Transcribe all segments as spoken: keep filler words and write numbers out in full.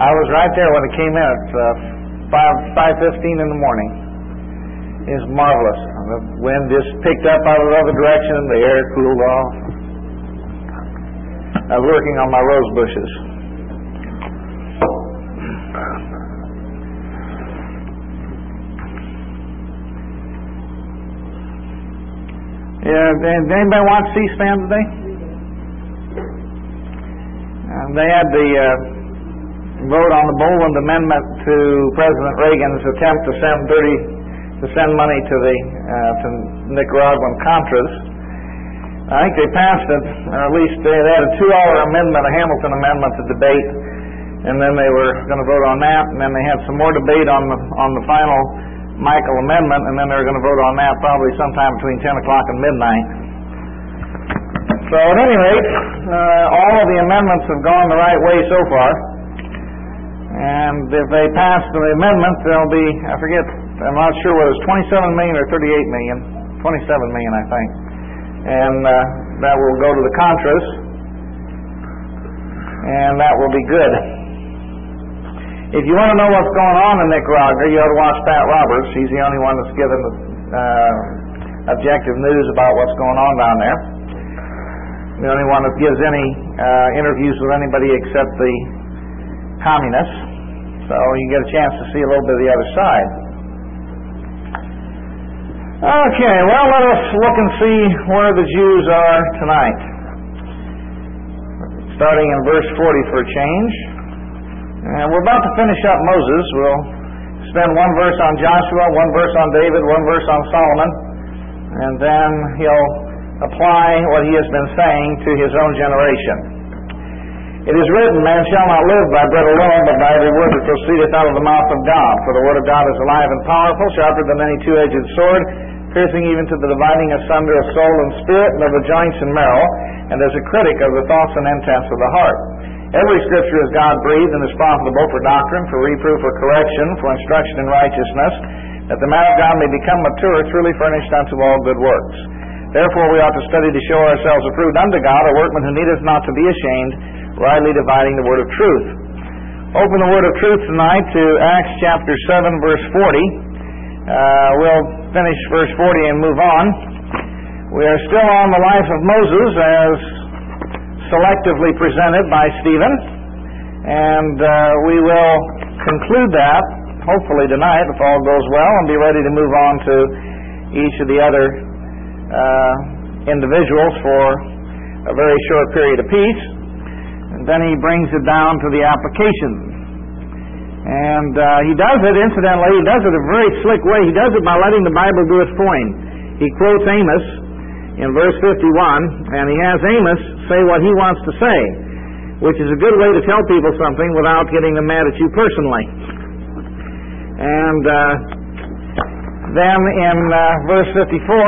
I was right there when it came in at uh, five five fifteen in the morning. It was marvelous. The wind just picked up out of the other direction. The air cooled off. I was working on my rose bushes. Yeah, did anybody watch C-SPAN today? Uh, they had the uh, vote on the Boland Amendment to President Reagan's attempt to send thirty to send money to the uh, to Nicaraguan Contras. I think they passed it, or at least they, they had a two-hour amendment, a Hamilton amendment to debate, and then they were going to vote on that, and then they had some more debate on the on the final Michael Amendment, and then they were going to vote on that probably sometime between ten o'clock and midnight. So at any rate, uh, all of the amendments have gone the right way so far, and if they pass the amendment, there'll be, I forget, I'm not sure whether it's twenty-seven million or thirty-eight million, twenty-seven million I think, and uh, that will go to the Contras, and that will be good. If you want to know what's going on in Nicaragua, you ought to watch Pat Roberts. He's the only one that's given the uh, objective news about what's going on down there. The only one that gives any uh, interviews with anybody except the communists. So you get a chance to see a little bit of the other side. Okay, well, let us look and see where the Jews are tonight. Starting in verse forty for a change. And we're about to finish up Moses. We'll spend one verse on Joshua, one verse on David, one verse on Solomon, and then he'll apply what he has been saying to his own generation. It is written, man shall not live by bread alone, but by every word that proceedeth out of the mouth of God. For the word of God is alive and powerful, sharper than any two-edged sword, piercing even to the dividing asunder of soul and spirit, and of the joints and marrow, and is a critic of the thoughts and intents of the heart. Every scripture is God-breathed and is profitable for doctrine, for reproof, for correction, for instruction in righteousness, that the man of God may become mature, truly furnished unto all good works. Therefore we ought to study to show ourselves approved unto God, a workman who needeth not to be ashamed, rightly dividing the word of truth. Open the word of truth tonight to Acts chapter seven, verse forty. Uh, we'll finish verse forty and move on. We are still on the life of Moses as selectively presented by Stephen, and uh, we will conclude that hopefully tonight if all goes well, and be ready to move on to each of the other uh, individuals for a very short period apiece, and then he brings it down to the application. And uh, he does it, incidentally, he does it a very slick way. He does it by letting the Bible do its point. He quotes Amos in verse fifty-one, and he has Amos say what he wants to say, which is a good way to tell people something without getting them mad at you personally. And uh, then in uh, verse fifty-four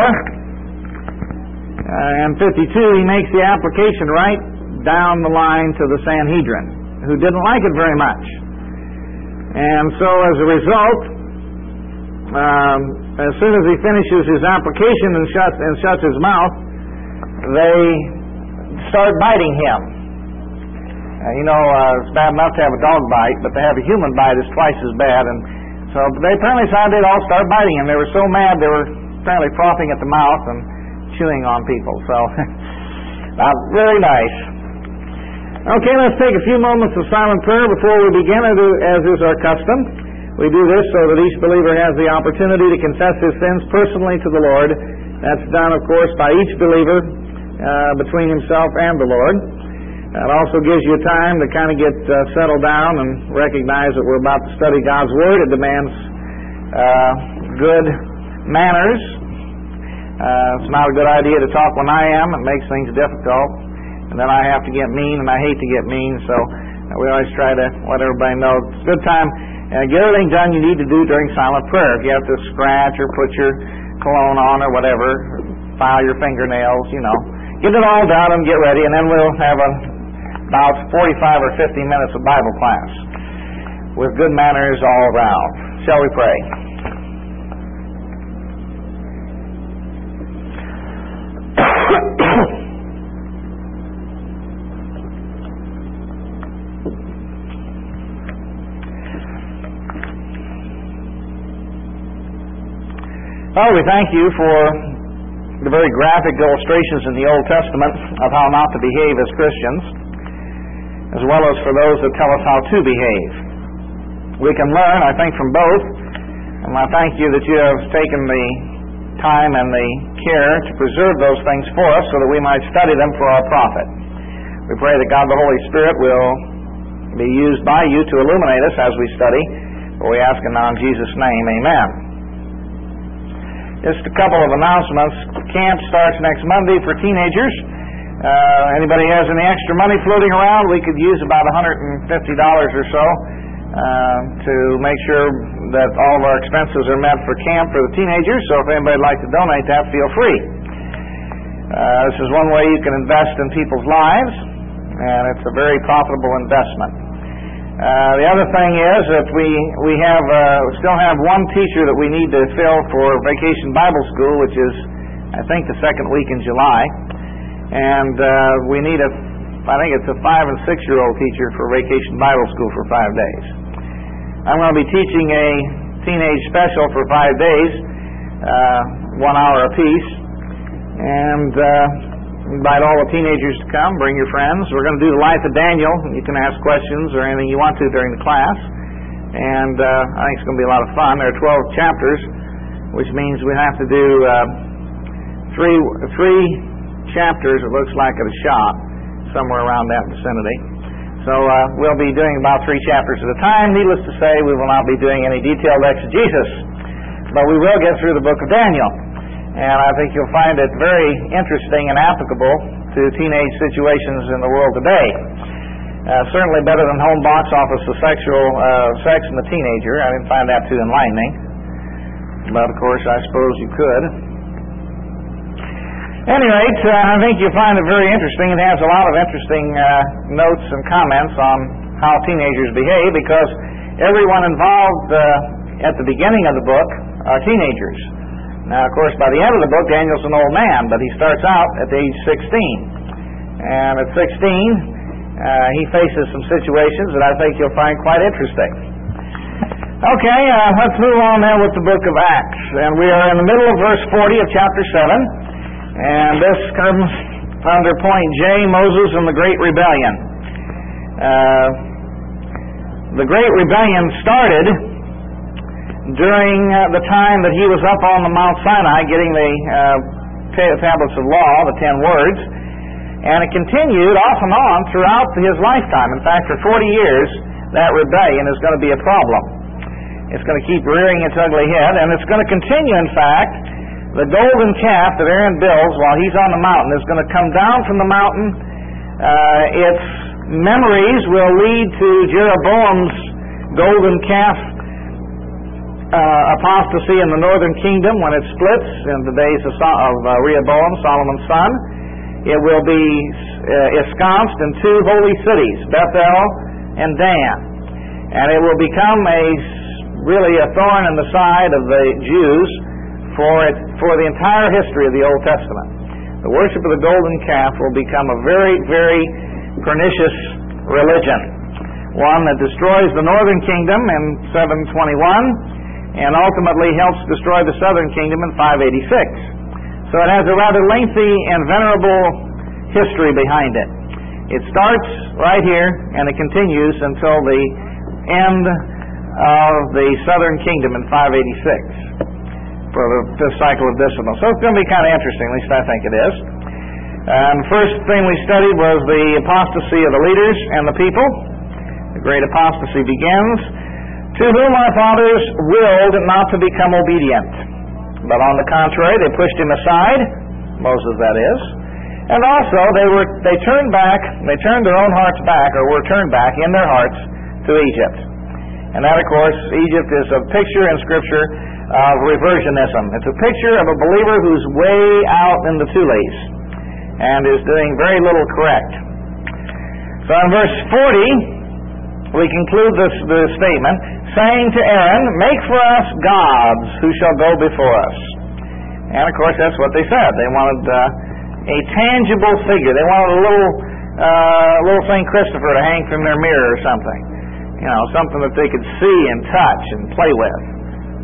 uh, and fifty-two, he makes the application right down the line to the Sanhedrin, who didn't like it very much. And so as a result, um, as soon as he finishes his application and shuts, and shuts his mouth, they start biting him. Uh, you know, uh, it's bad enough to have a dog bite, but to have a human bite is twice as bad. And so they apparently decided they'd all start biting him. They were so mad they were apparently frothing at the mouth and chewing on people. So, not very nice. Okay, let's take a few moments of silent prayer before we begin, as is our custom. We do this so that each believer has the opportunity to confess his sins personally to the Lord. That's done, of course, by each believer uh, between himself and the Lord. It also gives you time to kind of get uh, settled down and recognize that we're about to study God's Word. It demands uh, good manners. Uh, it's not a good idea to talk when I am. It makes things difficult. And then I have to get mean, and I hate to get mean, so we always try to let everybody know it's a good time. Uh, get everything done you need to do during silent prayer. If you have to scratch or put your cologne on or whatever, or file your fingernails, you know, get it all done and get ready, and then we'll have a, about forty-five or fifty minutes of Bible class with good manners all around. Shall we pray? Father, we thank you for the very graphic illustrations in the Old Testament of how not to behave as Christians, as well as for those that tell us how to behave. We can learn, I think, from both, and I thank you that you have taken the time and the care to preserve those things for us so that we might study them for our profit. We pray that God the Holy Spirit will be used by you to illuminate us as we study, for we ask it now in Jesus' name, amen. Just a couple of announcements. Camp starts next Monday for teenagers. Uh, anybody has any extra money floating around? We could use about one hundred fifty dollars or so uh, to make sure that all of our expenses are met for camp for the teenagers. So if anybody would like to donate that, feel free. Uh, this is one way you can invest in people's lives, and it's a very profitable investment. Uh, the other thing is that we we have uh, still have one teacher that we need to fill for Vacation Bible School, which is, I think, the second week in July. And uh, we need a, I think it's a five and six year old teacher for Vacation Bible School for five days. I'm going to be teaching a teenage special for five days, uh, one hour apiece, and uh, invite all the teenagers to come. Bring your friends. We're going to do the life of Daniel. You can ask questions or anything you want to during the class, and uh, I think it's going to be a lot of fun. There are twelve chapters, which means we have to do uh, three three. chapters, it looks like, at a shot, somewhere around that vicinity. So uh, we'll be doing about three chapters at a time. Needless to say, we will not be doing any detailed exegesis, but we will get through the book of Daniel. And I think you'll find it very interesting and applicable to teenage situations in the world today. Uh, certainly better than home box office of sexual uh, sex in the teenager. I didn't find that too enlightening, but of course I suppose you could. At any rate, uh, I think you'll find it very interesting. It has a lot of interesting uh, notes and comments on how teenagers behave, because everyone involved uh, at the beginning of the book are teenagers. Now, of course, by the end of the book, Daniel's an old man, but he starts out at age sixteen. And at sixteen, uh, he faces some situations that I think you'll find quite interesting. Okay, uh, let's move on now with the book of Acts. And we are in the middle of verse forty of chapter seven. And this comes under point J, Moses and the Great Rebellion. Uh, the Great Rebellion started during uh, the time that he was up on the Mount Sinai getting the uh, t- tablets of law, the ten words, and it continued off and on throughout his lifetime. In fact, for forty years, that rebellion is going to be a problem. It's going to keep rearing its ugly head, and it's going to continue, in fact. The golden calf that Aaron builds while he's on the mountain is going to come down from the mountain. Uh, its memories will lead to Jeroboam's golden calf uh, apostasy in the northern kingdom when it splits in the days of, so- of uh, Rehoboam, Solomon's son. It will be uh, ensconced in two holy cities, Bethel and Dan. And it will become a really a thorn in the side of the Jews for it, for the entire history of the Old Testament. The worship of the golden calf will become a very, very pernicious religion, one that destroys the northern kingdom in seven twenty-one and ultimately helps destroy the southern kingdom in five eighty-six. So it has a rather lengthy and venerable history behind it. It starts right here and it continues until the end of the southern kingdom in five eighty-six. For the, the cycle of discipline. So it's going to be kind of interesting, at least I think it is. And the first thing we studied was the apostasy of the leaders and the people. The great apostasy begins. To whom our fathers willed not to become obedient, but on the contrary, they pushed him aside, Moses that is, and also they were they turned back, they turned their own hearts back, or were turned back in their hearts to Egypt. And that, of course, Egypt is a picture in Scripture of reversionism. It's a picture of a believer who's way out in the Tules and is doing very little correct. So in verse forty, we conclude this, this statement, saying to Aaron, "Make for us gods who shall go before us." And of course, that's what they said. They wanted uh, a tangible figure. They wanted a little, uh, little Saint Christopher to hang from their mirror or something. You know, something that they could see and touch and play with.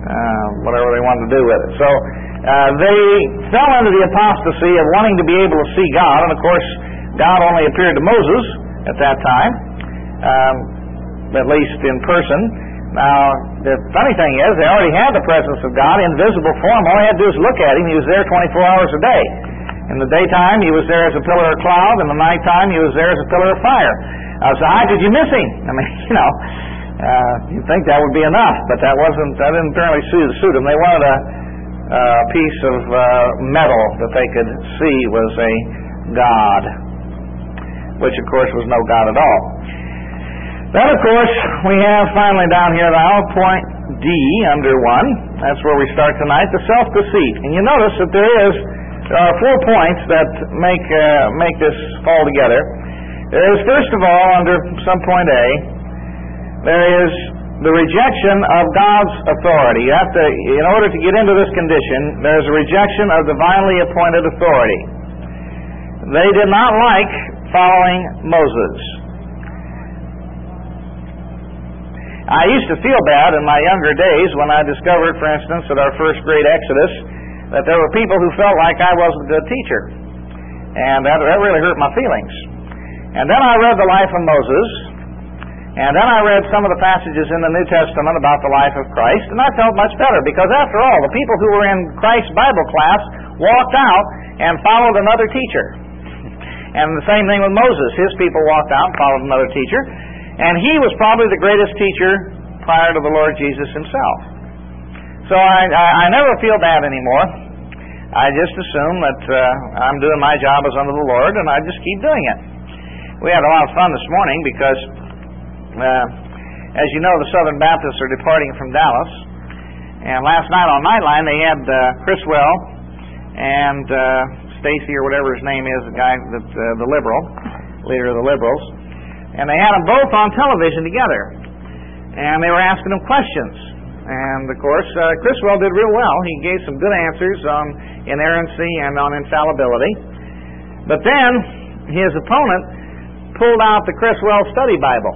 uh, whatever they wanted to do with it. So uh, they fell into the apostasy of wanting to be able to see God, and of course God only appeared to Moses at that time, um, at least in person. Now, the funny thing is, they already had the presence of God in visible form. All they had to do was look at Him. He was there twenty-four hours a day. In the daytime, He was there as a pillar of cloud. In the nighttime, He was there as a pillar of fire. Uh, so how did you miss Him? I mean, you know, uh, you'd think that would be enough, but that wasn't. That didn't apparently suit, suit them. They wanted a, a piece of uh, metal that they could see was a God, which of course was no God at all. Then, of course, we have finally down here now point D under one. That's where we start tonight, the self-deceit. And you notice that there is there are four points that make uh, make this fall together. There is, first of all, under some point A, there is the rejection of God's authority. You have to, in order to get into this condition, there is a rejection of divinely appointed authority. They did not like following Moses. I used to feel bad in my younger days when I discovered, for instance, at our first great Exodus, that there were people who felt like I wasn't a good teacher. And that, that really hurt my feelings. And then I read the life of Moses, and then I read some of the passages in the New Testament about the life of Christ, and I felt much better, because after all, the people who were in Christ's Bible class walked out and followed another teacher. And the same thing with Moses. His people walked out and followed another teacher. And he was probably the greatest teacher prior to the Lord Jesus Himself. So I, I, I never feel bad anymore. I just assume that uh, I'm doing my job as unto the Lord, and I just keep doing it. We had a lot of fun this morning because, uh, as you know, the Southern Baptists are departing from Dallas. And last night on Nightline they had uh, Criswell and uh, Stacy, or whatever his name is, the guy, that uh, the liberal, leader of the liberals. And they had them both on television together. And they were asking them questions. And, of course, uh, Criswell did real well. He gave some good answers on inerrancy and on infallibility. But then his opponent pulled out the Criswell Study Bible.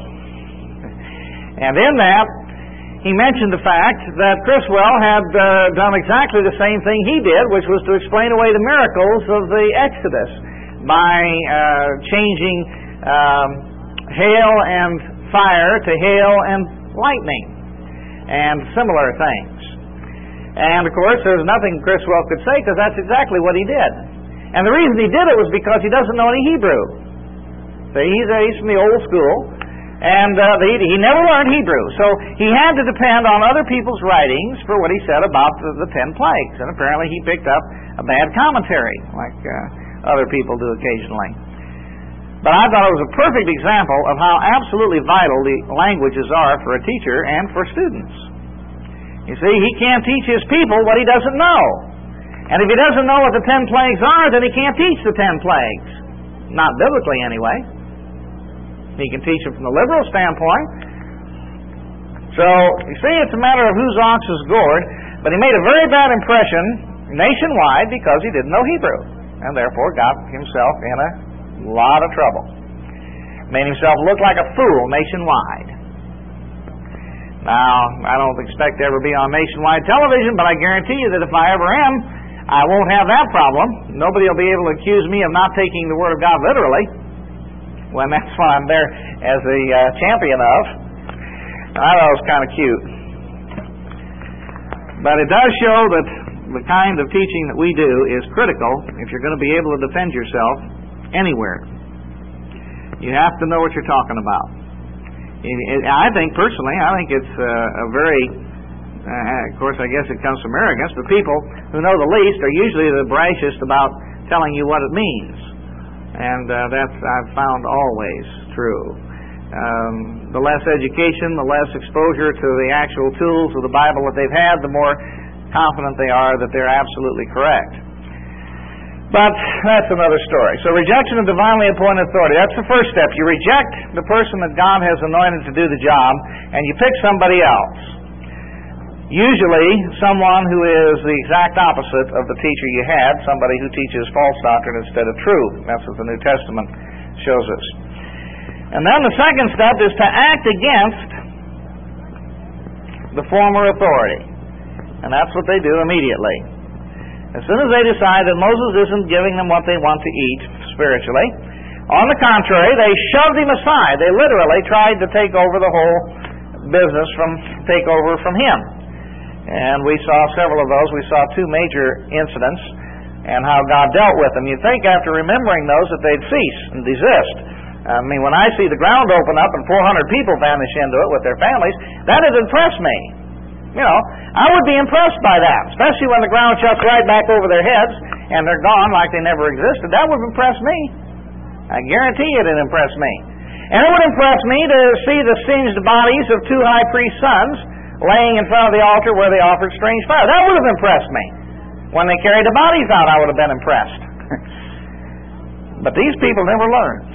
And in that, he mentioned the fact that Criswell had uh, done exactly the same thing he did, which was to explain away the miracles of the Exodus by uh, changing Um, hail and fire to hail and lightning and similar things. And of course there's nothing Criswell could say, because that's exactly what he did. And the reason he did it was because he doesn't know any Hebrew. See, he's, he's from the old school, and uh, the, he never learned Hebrew, so he had to depend on other people's writings for what he said about the, the ten plagues. And apparently he picked up a bad commentary, like uh, other people do occasionally. But I thought it was a perfect example of how absolutely vital the languages are for a teacher and for students. You see, he can't teach his people what he doesn't know. And if he doesn't know what the ten plagues are, then he can't teach the ten plagues. Not biblically, anyway. He can teach them from the liberal standpoint. So, you see, it's a matter of whose ox is gored. But he made a very bad impression nationwide because he didn't know Hebrew, and therefore got himself in a lot of trouble. Made himself look like a fool nationwide. Now, I don't expect to ever be on nationwide television, but I guarantee you that if I ever am, I won't have that problem. Nobody will be able to accuse me of not taking the Word of God literally, when that's what I'm there as the uh, champion of. I thought it was kind of cute. But it does show that the kind of teaching that we do is critical if you're going to be able to defend yourself anywhere. You have to know what you're talking about. I think, personally, I think it's a very, uh, of course, I guess it comes from arrogance, but people who know the least are usually the brashest about telling you what it means. And uh, that's, I've found, always true. Um, the less education, the less exposure to the actual tools of the Bible that they've had, the more confident they are that they're absolutely correct. But that's another story. So rejection of divinely appointed authority. That's the first step. You reject the person that God has anointed to do the job, and you pick somebody else. Usually someone who is the exact opposite of the teacher you had, somebody who teaches false doctrine instead of truth. That's what the New Testament shows us. And then the second step is to act against the former authority. And that's what they do immediately. As soon as they decide that Moses isn't giving them what they want to eat spiritually, on the contrary, they shoved him aside. They literally tried to take over the whole business from take over from him. And we saw several of those. We saw two major incidents and how God dealt with them. You'd think after remembering those that they'd cease and desist. I mean, when I see the ground open up and four hundred people vanish into it with their families, that would impress me. You know, I would be impressed by that, especially when the ground shuts right back over their heads and they're gone like they never existed. That would impress me. I guarantee it'd impress me. And it would impress me to see the singed bodies of two high priest sons laying in front of the altar where they offered strange fire. That would have impressed me. When they carried the bodies out, I would have been impressed. But these people never learned.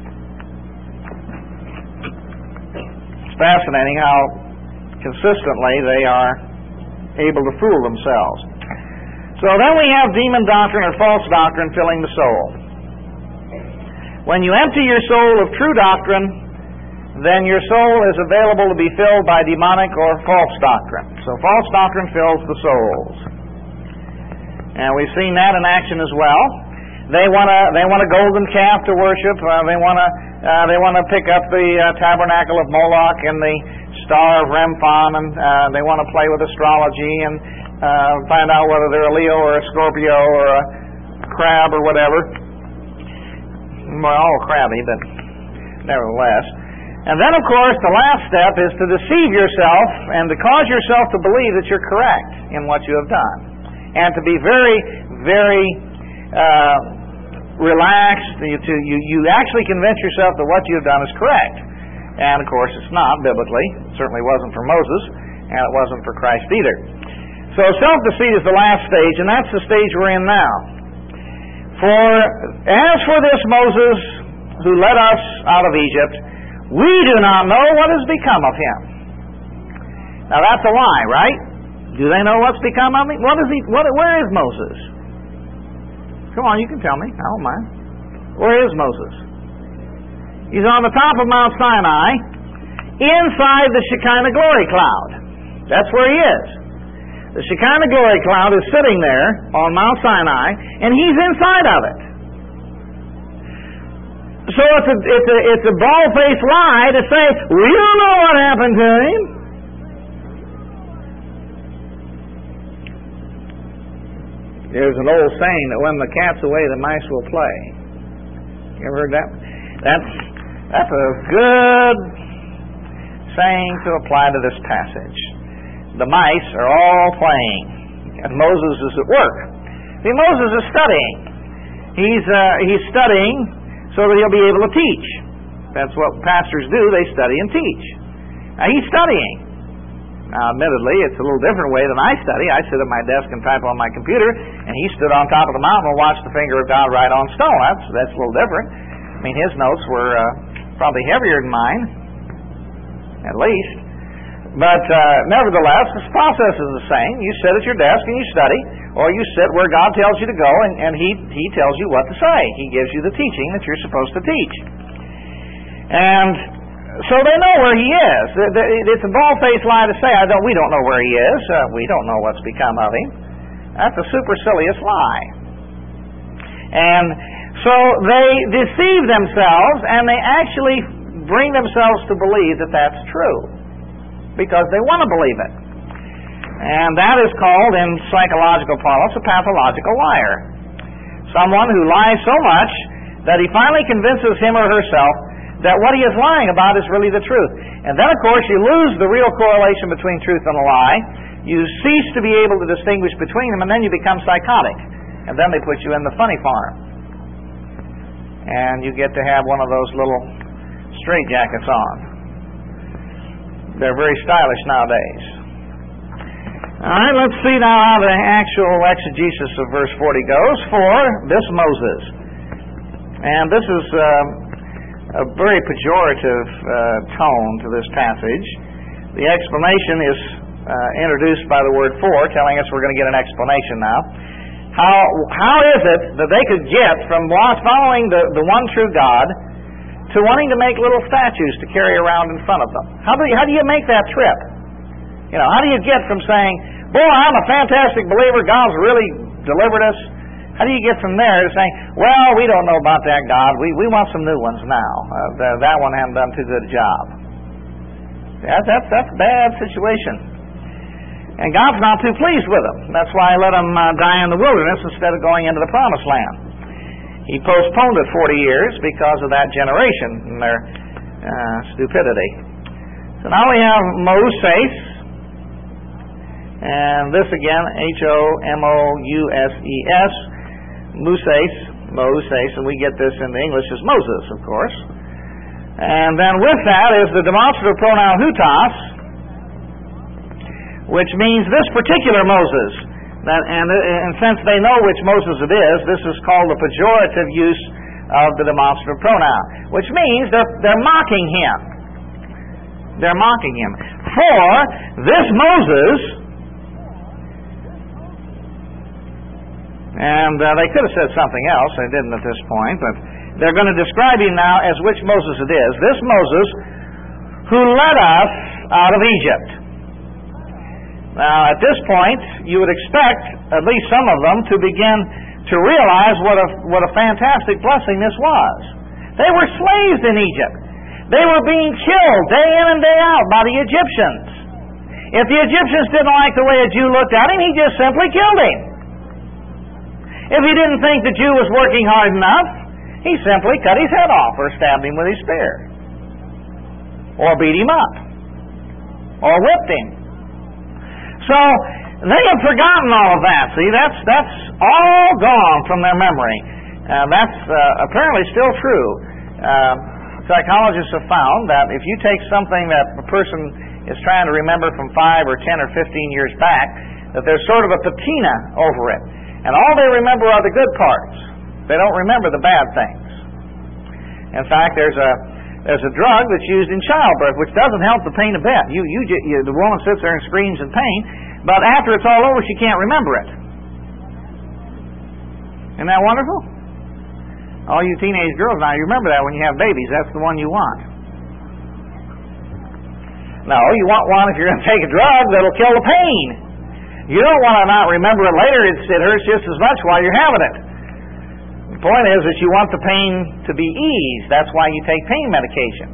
It's fascinating how consistently they are able to fool themselves. So then we have demon doctrine or false doctrine filling the soul. When you empty your soul of true doctrine, then your soul is available to be filled by demonic or false doctrine. So false doctrine fills the souls. And we've seen that in action as well. They want a they want a golden calf to worship. Uh, they want to uh, they want to pick up the uh, tabernacle of Moloch and the star of Remphan, and uh, they want to play with astrology and uh, find out whether they're a Leo or a Scorpio or a crab or whatever. Well, all crabby, but nevertheless. And then, of course, the last step is to deceive yourself and to cause yourself to believe that you're correct in what you have done. And to be very, very uh, relaxed. You, to, you, you actually convince yourself that what you have done is correct. And, of course, it's not biblically. It certainly wasn't for Moses, and it wasn't for Christ either. So self-deceit is the last stage, and that's the stage we're in now. For as for this Moses who led us out of Egypt, we do not know what has become of him. Now that's a lie, right? Do they know what's become of him? What is he? What? Where is Moses? Come on, you can tell me. I don't mind. Where is Moses? He's on the top of Mount Sinai, inside the Shekinah glory cloud. That's where he is. The Shekinah glory cloud is sitting there on Mount Sinai, and he's inside of it. So it's a, it's a, it's a bald-faced lie to say, we don't know what happened to him. There's an old saying that when the cat's away, the mice will play. You ever heard that? That's, that's a good saying to apply to this passage. The mice are all playing, and Moses is at work. See, Moses is studying. He's uh, he's studying so that he'll be able to teach. That's what pastors do. They study and teach. Now, he's studying. Now, admittedly, it's a little different way than I study. I sit at my desk and type on my computer, and he stood on top of the mountain and watched the finger of God write on stone. That's, that's a little different. I mean, his notes were uh, probably heavier than mine, at least. But uh, nevertheless, this process is the same. You sit at your desk and you study, or you sit where God tells you to go, and, and he, he tells you what to say. He gives you the teaching that you're supposed to teach. And so they know where he is. It's a bald-faced lie to say, I don't, we don't know where he is. Uh, we don't know what's become of him. That's a supercilious lie. And so they deceive themselves, and they actually bring themselves to believe that that's true, because they want to believe it. And that is called, in psychological parlance, a pathological liar. Someone who lies so much that he finally convinces him or herself that what he is lying about is really the truth. And then, of course, you lose the real correlation between truth and a lie. You cease to be able to distinguish between them, and then you become psychotic. And then they put you in the funny farm. And you get to have one of those little straitjackets on. They're very stylish nowadays. All right, let's see now how the actual exegesis of verse forty goes for this Moses. And this is uh, a very pejorative uh, tone to this passage. The explanation is uh, introduced by the word for, telling us we're going to get an explanation now. How how is it that they could get from following the, the one true God to wanting to make little statues to carry around in front of them? How do you, how do you make that trip? You know, how do you get from saying, boy, I'm a fantastic believer, God's really delivered us. How do you get from there to saying, well, we don't know about that God, we, we want some new ones now. Uh, that one hasn't done too good a job. That, that's, that's a bad situation. And God's not too pleased with them. That's why He let them uh, die in the wilderness instead of going into the promised land. He postponed it forty years because of that generation and their uh, stupidity. So now we have Moses, and this again, H O M O U S E S, Moses, Moses, and we get this in the English as Moses, of course. And then with that is the demonstrative pronoun hutas, which means this particular Moses. That, and, and since they know which Moses it is, this is called the pejorative use of the demonstrative pronoun, which means they're, they're mocking him. They're mocking him. For this Moses, and uh, they could have said something else, they didn't at this point, but they're going to describe him now as which Moses it is. This Moses who led us out of Egypt. Now, at this point, you would expect at least some of them to begin to realize what a what a fantastic blessing this was. They were slaves in Egypt. They were being killed day in and day out by the Egyptians. If the Egyptians didn't like the way a Jew looked at him, he just simply killed him. If he didn't think the Jew was working hard enough, he simply cut his head off or stabbed him with his spear. Or beat him up. Or whipped him. So, they have forgotten all of that. See, that's that's all gone from their memory. Uh, that's uh, apparently still true. Uh, psychologists have found that if you take something that a person is trying to remember from five or ten or fifteen years back, that there's sort of a patina over it. And all they remember are the good parts. They don't remember the bad things. In fact, there's a There's a drug that's used in childbirth, which doesn't help the pain a bit. You, you, you, the woman sits there and screams in pain, but after it's all over, she can't remember it. Isn't that wonderful? All you teenage girls now, you remember that when you have babies. That's the one you want. No, you want one if you're going to take a drug that'll kill the pain. You don't want to not remember it later. It's, it hurts just as much while you're having it. The point is that you want the pain to be eased. That's why you take pain medication.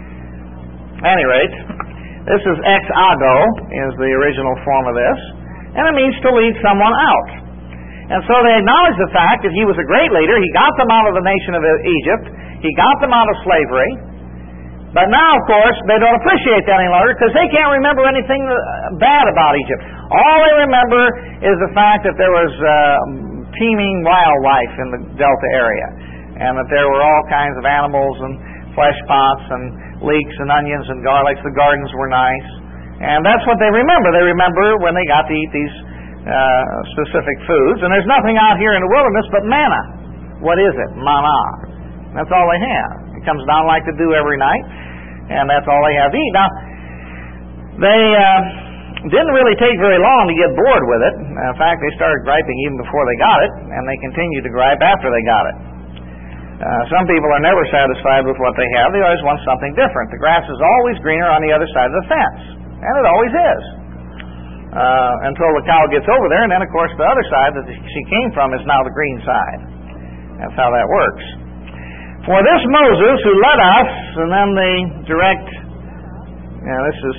At any rate, this is ex ago, is the original form of this, and it means to lead someone out. And so they acknowledge the fact that he was a great leader. He got them out of the nation of Egypt. He got them out of slavery. But now, of course, they don't appreciate that any longer because they can't remember anything bad about Egypt. All they remember is the fact that there was Uh, teeming wildlife in the Delta area, and that there were all kinds of animals and flesh pots and leeks and onions and garlics. The gardens were nice, and that's what they remember. They remember when they got to eat these uh, specific foods, and there's nothing out here in the wilderness but manna. What is it? Manna. That's all they have. It comes down like the dew every night, and that's all they have to eat. Now, they uh, didn't really take very long to get bored with it. In fact, they started griping even before they got it, and they continued to gripe after they got it. Uh, some people are never satisfied with what they have. They always want something different. The grass is always greener on the other side of the fence, and it always is. Uh, until the cow gets over there, and then, of course, the other side that she came from is now the green side. That's how that works. For this Moses who led us, and then the direct, yeah, this is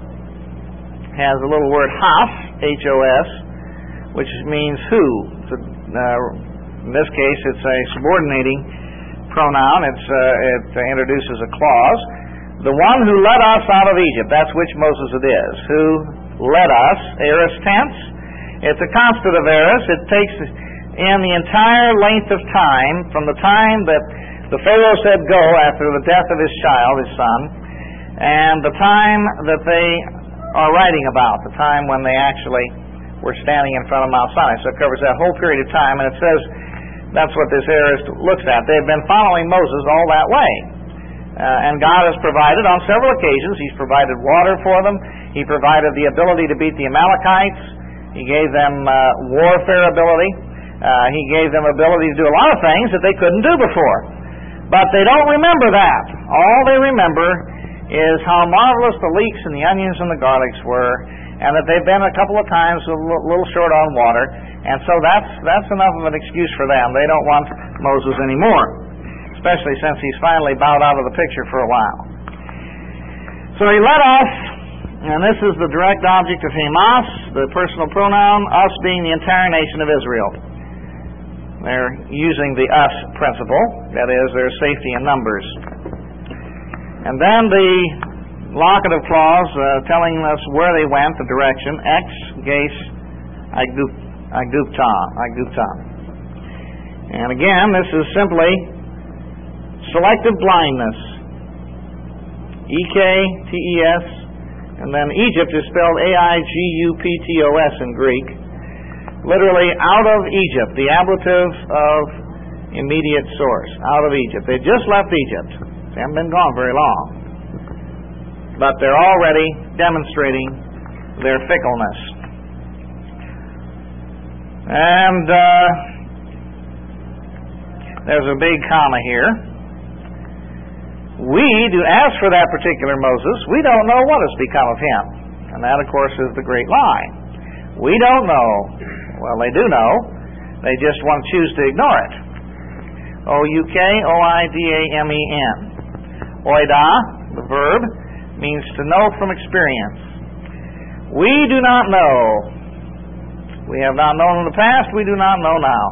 has a little word has, H O S, which means who. It's a, uh, in this case, it's a subordinating pronoun. It's, uh, it uh, introduces a clause. The one who led us out of Egypt, that's which Moses it is. Who led us, aorist tense. It's a constative aorist. It takes in the entire length of time, from the time that the Pharaoh said go after the death of his child, his son, and the time that they are writing about, the time when they actually were standing in front of Mount Sinai. So it covers that whole period of time, and it says that's what this aorist looks at. They've been following Moses all that way. Uh, and God has provided on several occasions. He's provided water for them. He provided the ability to beat the Amalekites. He gave them uh, warfare ability. Uh, he gave them ability to do a lot of things that they couldn't do before. But they don't remember that. All they remember is how marvelous the leeks and the onions and the garlics were, and that they've been a couple of times a little short on water, and so that's that's enough of an excuse for them. They don't want Moses anymore, especially since he's finally bowed out of the picture for a while. So he led us, and this is the direct object of him, us, the personal pronoun, us being the entire nation of Israel. They're using the us principle, that is, there's safety in numbers. And then the locative clause uh, telling us where they went, the direction, ex, ges, agupta, agupta. And again, this is simply selective blindness. E K T E S, and then Egypt is spelled A I G U P T O S in Greek. Literally, out of Egypt, the ablative of immediate source, out of Egypt. They just left Egypt. They haven't been gone very long. But they're already demonstrating their fickleness. And uh, there's a big comma here. We do, as for that particular Moses, we don't know what has become of him. And that, of course, is the great lie. We don't know. Well, they do know. They just want to choose to ignore it. O U K O I D A M E N. Oida, the verb, means to know from experience. We do not know. We have not known in the past. We do not know now.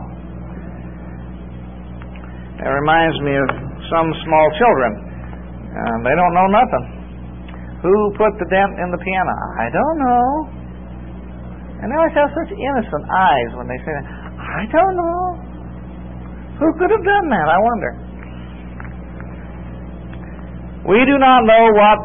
It reminds me of some small children. Um, they don't know nothing. Who put the dent in the piano? I don't know. And they always have such innocent eyes when they say that. I don't know. Who could have done that, I wonder? We do not know what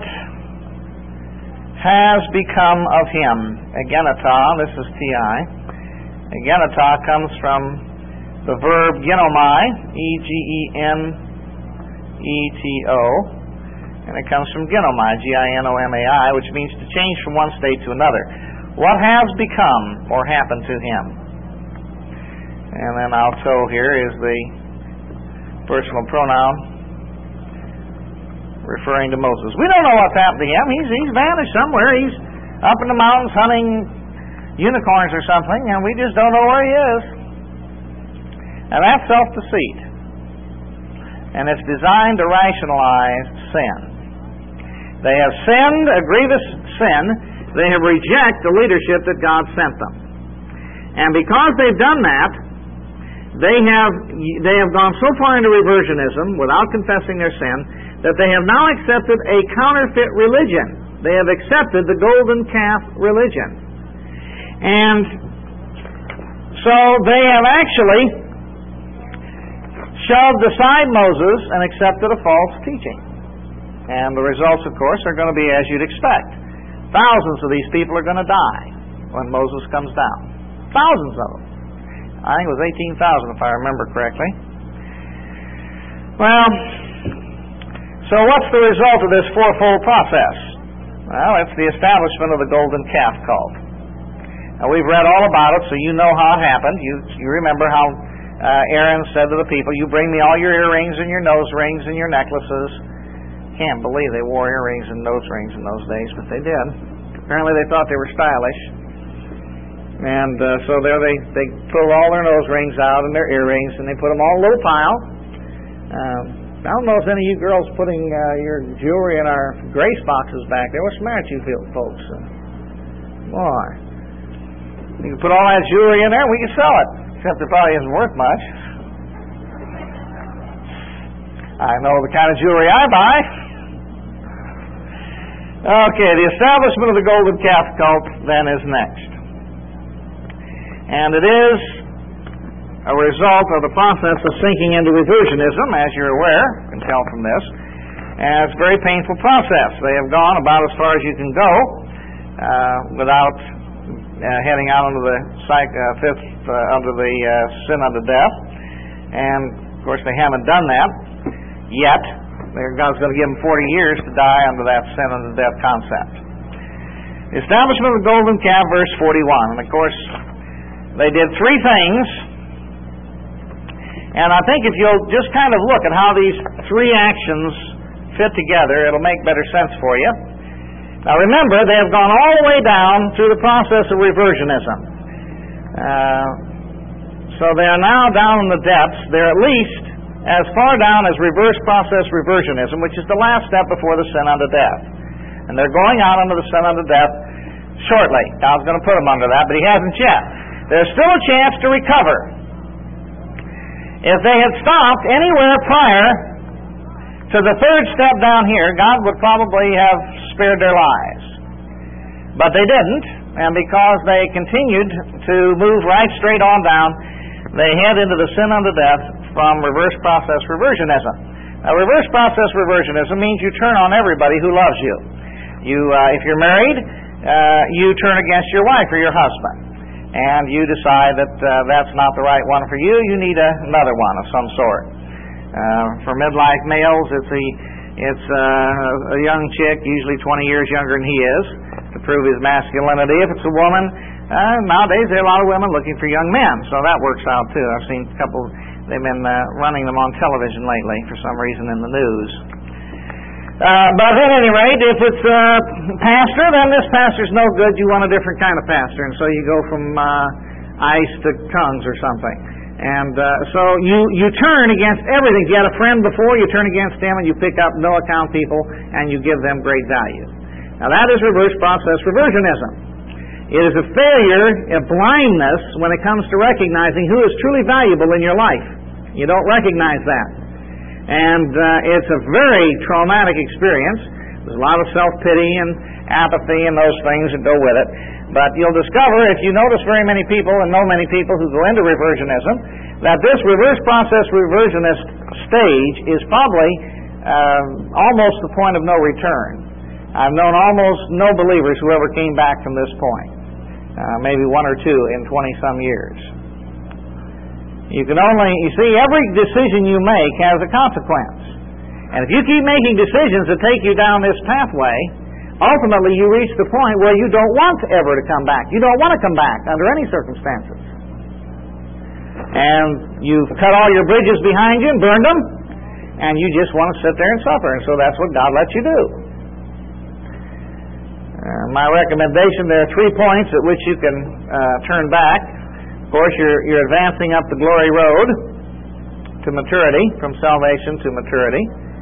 has become of him. Egenata, this is T I. Egenata comes from the verb genomai, E G E N E T O. And it comes from genomai, G I N O M A I, which means to change from one state to another. What has become or happened to him? And then alto here is the personal pronoun referring to Moses. We don't know what's happened to him. He's, he's vanished somewhere. He's up in the mountains hunting unicorns or something, and we just don't know where he is. Now that's self-deceit. And it's designed to rationalize sin. They have sinned a grievous sin. They have rejected the leadership that God sent them. And because they've done that, they have they have gone so far into reversionism without confessing their sin that they have now accepted a counterfeit religion. They have accepted the golden calf religion. And so they have actually shoved aside Moses and accepted a false teaching. And the results, of course, are going to be as you'd expect. Thousands of these people are going to die when Moses comes down. Thousands of them. I think it was eighteen thousand, if I remember correctly. Well, so what's the result of this fourfold process? Well, it's the establishment of the golden calf cult. Now, we've read all about it, so you know how it happened. You, you remember how uh, Aaron said to the people, you bring me all your earrings and your nose rings and your necklaces. Can't believe they wore earrings and nose rings in those days, but they did. Apparently they thought they were stylish. And uh, so there they, they pulled all their nose rings out and their earrings, and they put them all in a little pile. Um, I don't know if any of you girls putting uh, your jewelry in our grace boxes back there. What's the matter with you folks? Uh, boy. You can put all that jewelry in there and we can sell it. Except it probably isn't worth much. I know the kind of jewelry I buy. Okay, the establishment of the golden calf cult then is next. And it is a result of the process of sinking into reversionism, as you're aware, you can tell from this. And it's a very painful process. They have gone about as far as you can go uh, without uh, heading out into the psych, uh, fifth, uh, under the uh, sin unto death. And, of course, they haven't done that yet. God's going to give them forty years to die under that sin unto death concept. Establishment of the golden calf, verse forty-one. And, of course, they did three things. And I think if you'll just kind of look at how these three actions fit together, it'll make better sense for you. Now remember, they have gone all the way down through the process of reversionism. Uh, so they are now down in the depths. They're at least as far down as reverse process reversionism, which is the last step before the sin unto death. And they're going out under the sin unto death shortly. God's going to put them under that, but He hasn't yet. There's still a chance to recover. If they had stopped anywhere prior to the third step down here, God would probably have spared their lives. But they didn't, and because they continued to move right straight on down, they head into the sin unto death from reverse process reversionism. Now, reverse process reversionism means you turn on everybody who loves you. You, uh, if you're married, uh, you turn against your wife or your husband, and you decide that uh, that's not the right one for you. You need a, another one of some sort. Uh, for midlife males, it's a it's uh, a young chick, usually twenty years younger than he is, to prove his masculinity. If it's a woman, uh, nowadays there are a lot of women looking for young men, so that works out too. I've seen a couple. They've been uh, running them on television lately for some reason in the news. Uh, but at any rate, if it's a pastor, then this pastor's no good. You want a different kind of pastor, and so you go from uh, ice to tongues or something. And uh, so you, you turn against everything. If you had a friend before, you turn against him, and you pick up no-account people, and you give them great value. Now that is reverse process reversionism. It is a failure, a blindness, when it comes to recognizing who is truly valuable in your life. You don't recognize that. And uh, it's a very traumatic experience. There's a lot of self-pity and apathy and those things that go with it. But you'll discover, if you notice very many people and know many people who go into reversionism, that this reverse process reversionist stage is probably uh, almost the point of no return. I've known almost no believers who ever came back from this point. Uh, maybe one or two in twenty-some years. You can only, you see, every decision you make has a consequence. And if you keep making decisions that take you down this pathway, ultimately you reach the point where you don't want ever to come back. You don't want to come back under any circumstances. And you've cut all your bridges behind you and burned them, and you just want to sit there and suffer. And so that's what God lets you do. Uh, my recommendation, there are three points at which you can uh, turn back. Of course, you're, you're advancing up the glory road to maturity, from salvation to maturity.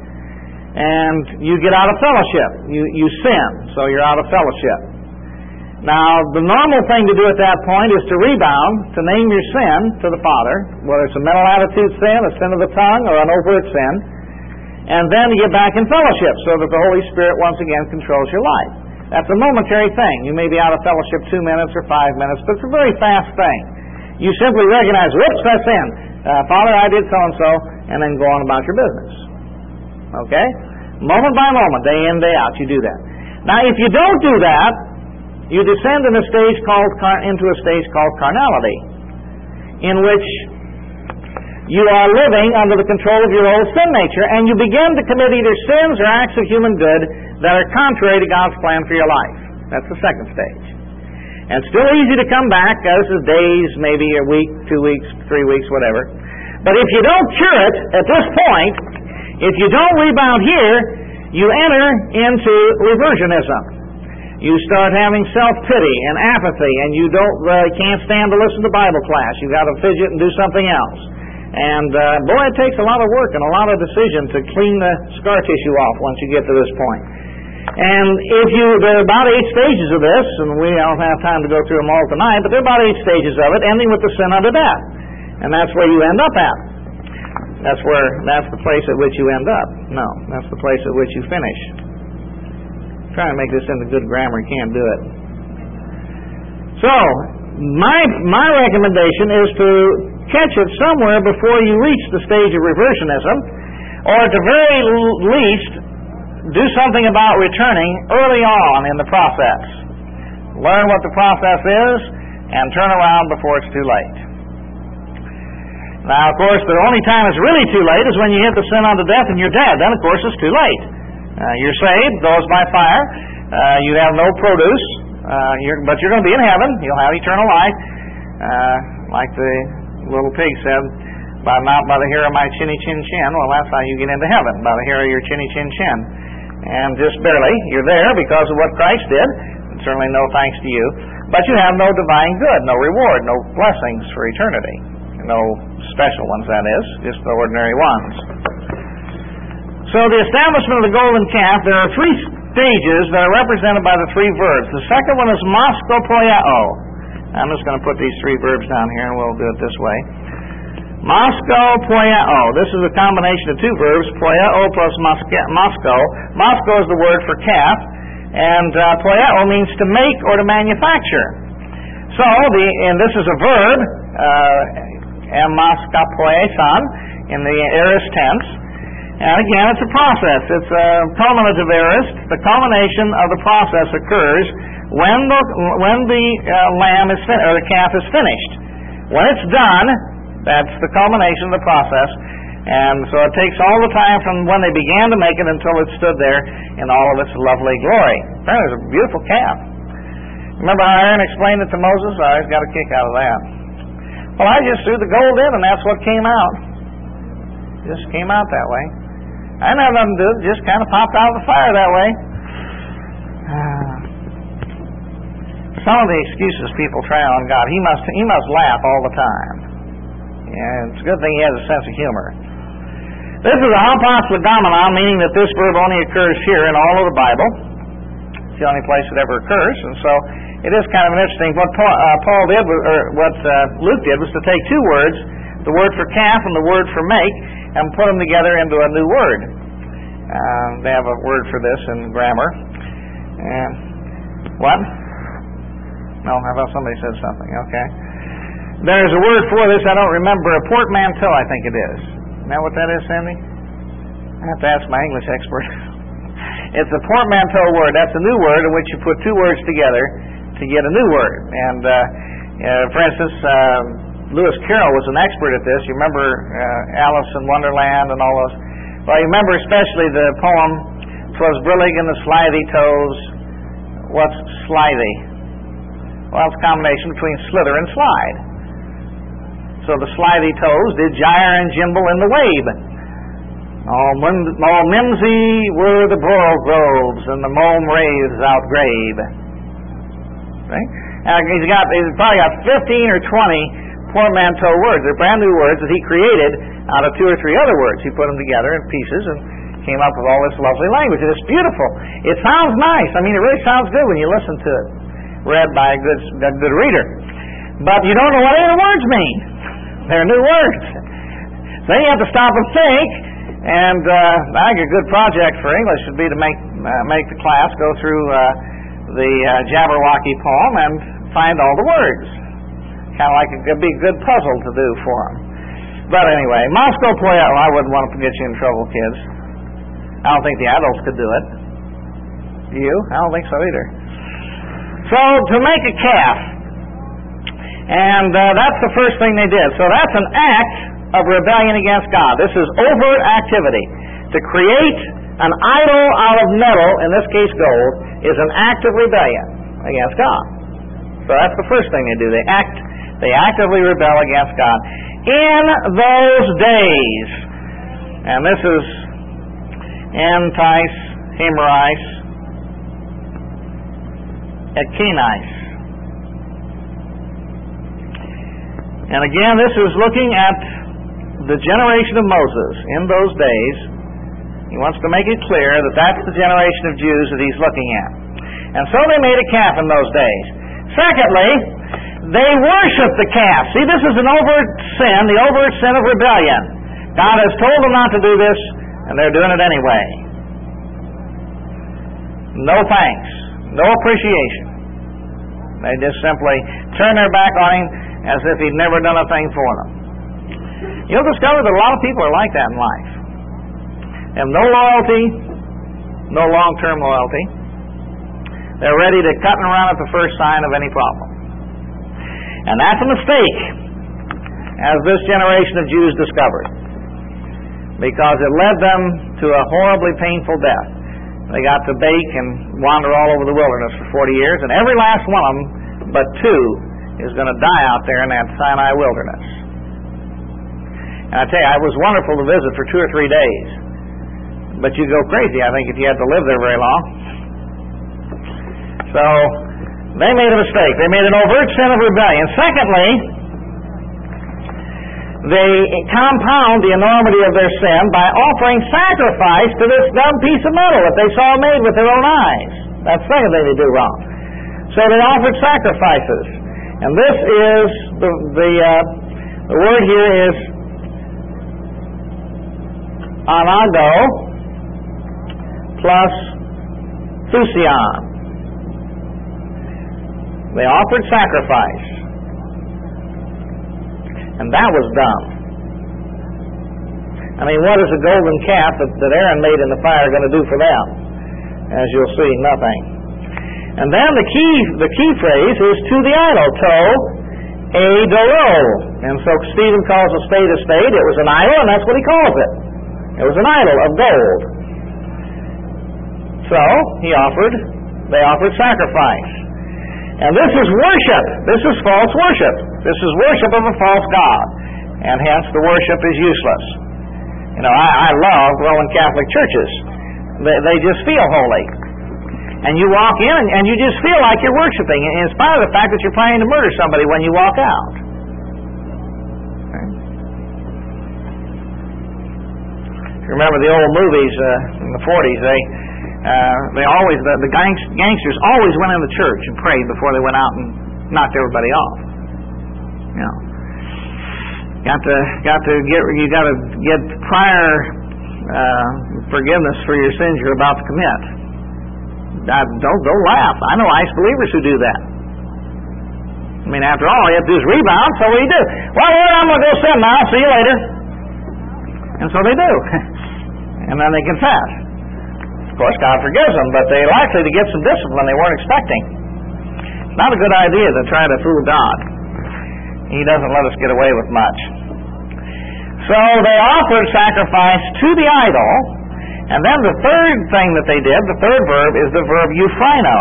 And you get out of fellowship. You, you sin, so you're out of fellowship. Now, the normal thing to do at that point is to rebound, to name your sin to the Father, whether it's a mental attitude sin, a sin of the tongue, or an overt sin, and then to get back in fellowship so that the Holy Spirit once again controls your life. That's a momentary thing. You may be out of fellowship two minutes or five minutes, but it's a very fast thing. You simply recognize, whoops, that's sin. Uh, Father, I did so-and-so, and then go on about your business. Okay? Moment by moment, day in, day out, you do that. Now, if you don't do that, you descend in a stage called car- into a stage called carnality, in which you are living under the control of your old sin nature, and you begin to commit either sins or acts of human good that are contrary to God's plan for your life. That's the second stage. And it's still easy to come back. Uh, this is days, maybe a week, two weeks, three weeks, whatever. But if you don't cure it at this point, if you don't rebound here, you enter into reversionism. You start having self-pity and apathy, and you don't uh, can't stand to listen to Bible class. You've got to fidget and do something else. And uh, boy, it takes a lot of work and a lot of decision to clean the scar tissue off once you get to this point. And if you, there are about eight stages of this, and we don't have time to go through them all tonight, but there are about eight stages of it, ending with the sin unto death. And that's where you end up at. That's where, that's the place at which you end up. No, that's the place at which you finish. I'm trying to make this into good grammar, you can't do it. So, my my recommendation is to catch it somewhere before you reach the stage of reversionism, or at the very least, do something about returning early on in the process. Learn what the process is, and turn around before it's too late. Now, of course, the only time it's really too late is when you hit the sin unto death and you're dead. Then, of course, it's too late. Uh, you're saved, goes by fire. Uh, you have no produce, uh, you're, but you're going to be in heaven. You'll have eternal life. Uh, like the little pig said, by, not by the hair of my chinny chin chin. Well, that's how you get into heaven, by the hair of your chinny chin chin. and just barely. You're there because of what Christ did, and certainly no thanks to you. But you have no divine good, no reward, no blessings for eternity. No special ones, that is, just the ordinary ones. So the establishment of the golden calf, there are three stages that are represented by the three verbs. The second one is maskopoiao. I'm just going to put these three verbs down here, and we'll do it this way. Maskopoiao. This is a combination of two verbs, poiao plus masko. Masko is the word for calf, and uh, poiao means to make or to manufacture. So, the and this is a verb, uh, emaskapoesan, in the aorist tense. And again, it's a process. It's a culminative aorist. The culmination of the process occurs when the when the uh, lamb is fin- or the calf is finished. When it's done, that's the culmination of the process. And so it takes all the time from when they began to make it until it stood there in all of its lovely glory. Apparently, it was a beautiful calf. Remember how Aaron explained it to Moses? I always got a kick out of that. Well, I just threw the gold in, and that's what came out. Just came out that way. I didn't have nothing to do. It just kind of popped out of the fire that way. Uh, some of the excuses people try on God, he must he must laugh all the time. And it's a good thing he has a sense of humor. This is a hapaslagamenon, meaning that this verb only occurs here in all of the Bible. It's the only place it ever occurs, and so it is kind of an interesting. What Paul, uh, Paul did, or what uh, Luke did, was to take two words, the word for calf and the word for make, and put them together into a new word. Uh, they have a word for this in grammar. And what? No, I thought somebody said something. Okay. There's a word for this. I don't remember. A portmanteau, I think it is. Isn't that what that is, Sandy? I have to ask my English expert. It's a portmanteau word. That's a new word in which you put two words together to get a new word. And, uh, uh, for instance, uh, Lewis Carroll was an expert at this. You remember uh, Alice in Wonderland and all those. Well, you remember especially the poem, "'Twas brillig and the slithy toes." What's slithy? Well, it's a combination between slither and slide. So the slithy toes did gyre and gimble in the wabe. All, mim- all mimsy were the laurel groves, and the mome wreaths outgrabe. Right? Now, he's got he's probably got fifteen or twenty portmanteau words. They're brand new words that he created out of two or three other words. He put them together in pieces and came up with all this lovely language. And it's beautiful. It sounds nice. I mean, it really sounds good when you listen to it, read by a good, a good reader. But you don't know what any of the words mean. They're new words. So then you have to stop and think. And uh, I think a good project for English would be to make uh, make the class go through uh, the uh, Jabberwocky poem and find all the words. Kind of like it would be a good puzzle to do for them. But anyway, maskopoiao, I wouldn't want to get you in trouble, kids. I don't think the adults could do it. Do you? I don't think so either. So, to make a calf. And uh, that's the first thing they did. So that's an act of rebellion against God. This is overt activity. To create an idol out of metal, in this case gold, is an act of rebellion against God. So that's the first thing they do. They act, they actively rebel against God. In those days, and this is Antis, Hemeris, Ekinis. And again, this is looking at the generation of Moses in those days. He wants to make it clear that that's the generation of Jews that he's looking at. And so they made a calf in those days. Secondly, they worshiped the calf. See, this is an overt sin, the overt sin of rebellion. God has told them not to do this, and they're doing it anyway. No thanks. No appreciation. They just simply turn their back on him as if he'd never done a thing for them. You'll discover that a lot of people are like that in life. They have no loyalty, no long-term loyalty. They're ready to cut and run at the first sign of any problem. And that's a mistake, as this generation of Jews discovered, because it led them to a horribly painful death. They got to bake and wander all over the wilderness for forty years, and every last one of them, but two, is going to die out there in that Sinai wilderness. And I tell you, it was wonderful to visit for two or three days. but you'd go crazy, I think, if you had to live there very long. So, they made a mistake. They made an overt sin of rebellion. Secondly, they compound the enormity of their sin by offering sacrifice to this dumb piece of metal that they saw made with their own eyes. That's the second thing they do wrong. So they offered sacrifices. And this is, the the, uh, the word here is anago plus thusion. They offered sacrifice. And that was dumb. I mean, what is a golden calf that, that Aaron made in the fire going to do for them? As you'll see, nothing. And then the key the key phrase is to the idol, to a dolo. And so Stephen calls a spade a spade. It was an idol, and that's what he calls it. It was an idol of gold. So he offered, they offered sacrifice. And this is worship. This is false worship. This is worship of a false god. And hence the worship is useless. You know, I, I love Roman Catholic churches. They, they just feel holy. And you walk in and, and you just feel like you're worshiping, in spite of the fact that you're planning to murder somebody when you walk out. Okay. If you remember the old movies uh, in the forties, they uh, they always the, the gangs, gangsters always went in the church and prayed before they went out and knocked everybody off. You know, got to got to get you got to get prior uh, forgiveness for your sins you're about to commit. I, don't don't laugh. I know ice believers who do that. I mean, after all, you have to do is rebound. So what do you do? Well, Lord, I'm going to go sin now. See you later. And so they do, and then they confess. Of course, God forgives them, but they're likely to get some discipline they weren't expecting. It's not a good idea to try to fool God. He doesn't let us get away with much. So they offered sacrifice to the idol, and then the third thing that they did, the third verb, is the verb euphrino.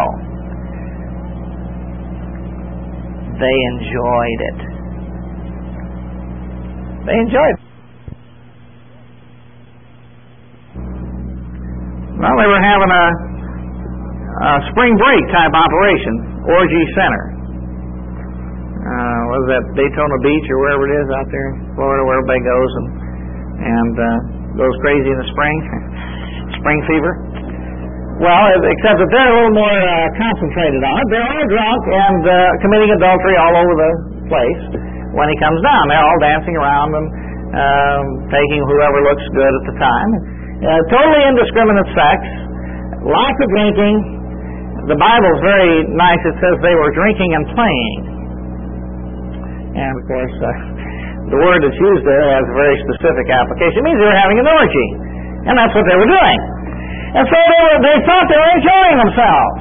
They enjoyed it. They enjoyed it. Well, they were having a, a spring break type operation, orgy center. Uh, what is that, Daytona Beach or wherever it is out there in Florida, where everybody goes and and uh, goes crazy in the spring, spring fever. Well, except that they're a little more uh, concentrated on it. They're all drunk and uh, committing adultery all over the place when he comes down. They're all dancing around and um, taking whoever looks good at the time. Uh, totally indiscriminate sex, lots of drinking. The Bible's very nice. It says they were drinking and playing. And, of course, uh, the word that's used there has a very specific application. It means they were having an orgy. And that's what they were doing. And so they, were, they thought they were enjoying themselves.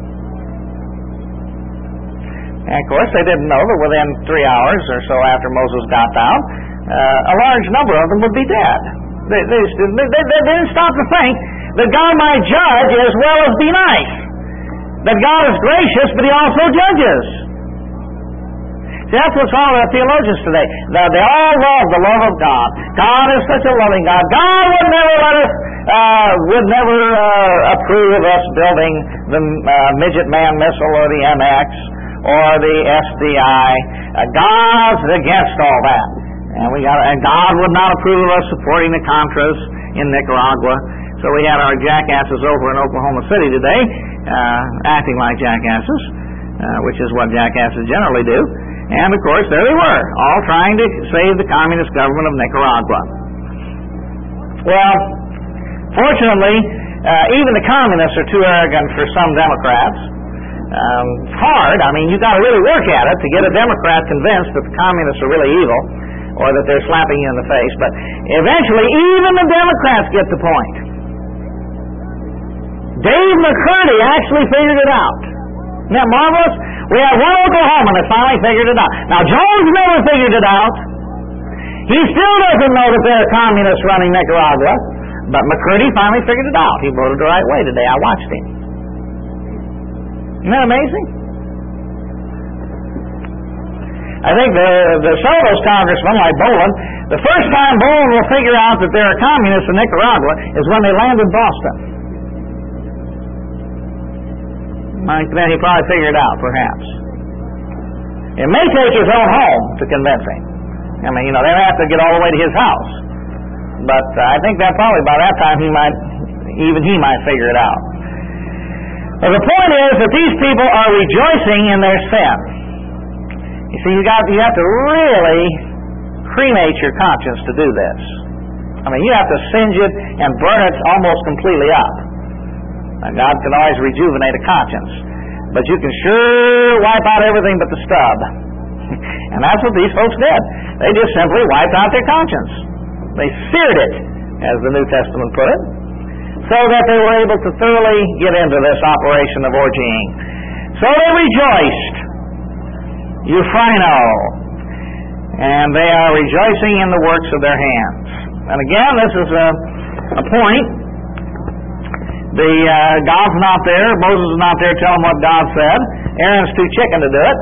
And, of course, they didn't know that within three hours or so after Moses got down, uh, a large number of them would be dead. They, they, they, they didn't stop to think that God might judge as well as be nice. That God is gracious, but He also judges. See, that's what's wrong with theologians today. They all love the love of God. God is such a loving God. God would never let us, uh, would never uh, approve of us building the uh, Midget Man missile or the M X or the S D I. Uh, God's against all that. And we got, and God would not approve of us supporting the Contras in Nicaragua. So we had our jackasses over in Oklahoma City today, uh, acting like jackasses, uh, which is what jackasses generally do. And, of course, there they were, all trying to save the communist government of Nicaragua. Well, fortunately, uh, even the communists are too arrogant for some Democrats. Um, it's hard. I mean, you've got to really work at it to get a Democrat convinced that the communists are really evil or that they're slapping you in the face. But eventually, even the Democrats get the point. Dave McCurdy actually figured it out. Isn't that marvelous? We have one Oklahoman that finally figured it out. Now, Jones never figured it out. He still doesn't know that there are communists running Nicaragua. But McCurdy finally figured it out. He voted the right way today. I watched him. Isn't that amazing? I think the, the, some of those congressmen, like Boland, the first time Boland will figure out that they're a communist in Nicaragua is when they land in Boston. Then he probably figured it out, perhaps. It may take his own home to convince him. I mean, you know, they have to get all the way to his house. But uh, I think that probably by that time he might, even he might figure it out. But the point is that these people are rejoicing in their sin. You see, you got you have to really cremate your conscience to do this. I mean, you have to singe it and burn it almost completely up. Now, God can always rejuvenate a conscience, but you can sure wipe out everything but the stub. And that's what these folks did. They just simply wiped out their conscience. They seared it, as the New Testament put it, so that they were able to thoroughly get into this operation of orgying. So they rejoiced, euphino, and they are rejoicing in the works of their hands. And again, this is a, a point. The uh, God's not there. Moses is not there telling what God said. Aaron's too chicken to do it.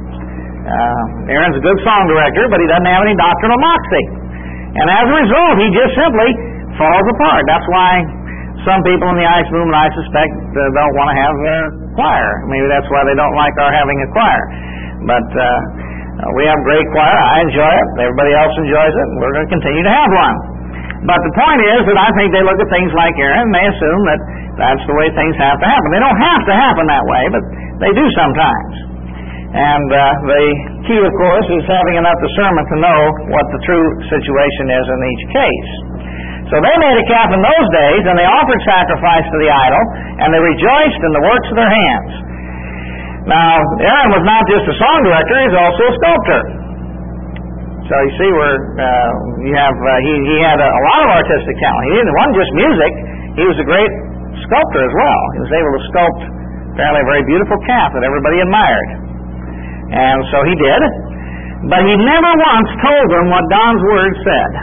Uh, Aaron's a good song director, but he doesn't have any doctrinal moxie. And as a result, he just simply falls apart. That's why some people in the Ice Movement, I suspect, uh, don't want to have a choir. Maybe that's why they don't like our having a choir. But uh, we have great choir. I enjoy it. Everybody else enjoys it. And we're going to continue to have one. But the point is that I think they look at things like Aaron and they assume that that's the way things have to happen. They don't have to happen that way, but they do sometimes. And uh, the key, of course, is having enough discernment to know what the true situation is in each case. So they made a calf in those days, and they offered sacrifice to the idol, and they rejoiced in the works of their hands. Now, Aaron was not just a song director, he was also a sculptor. So you see where uh, you have, uh, he, he had a, a lot of artistic talent. He didn't, it wasn't just music, he was a great sculptor as well. He was able to sculpt apparently a very beautiful calf that everybody admired. And so he did, but he never once told them what God's Word said.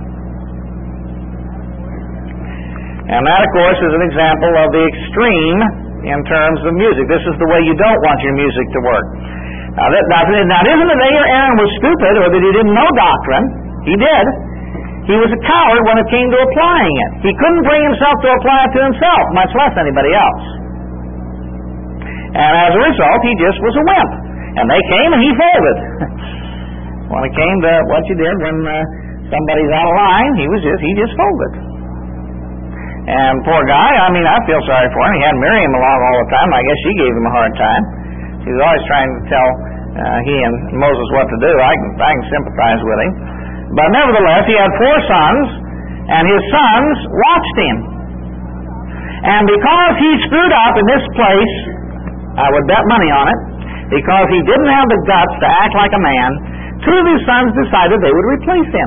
And that, of course, is an example of the extreme in terms of music. This is the way you don't want your music to work. Now, that, now, now isn't it that Aaron was stupid or that he didn't know doctrine? He did. He was a coward when it came to applying it. He couldn't bring himself to apply it to himself, much less anybody else. And as a result, he just was a wimp. And they came and he folded. When it came to what you did when uh, somebody's out of line, he was just he just folded. And poor guy, I mean, I feel sorry for him. He had Miriam along all the time. I guess she gave him a hard time. She was always trying to tell uh, he and Moses what to do. I can I can sympathize with him. But nevertheless, he had four sons, and his sons watched him. And because he screwed up in this place, I would bet money on it, because he didn't have the guts to act like a man, two of his sons decided they would replace him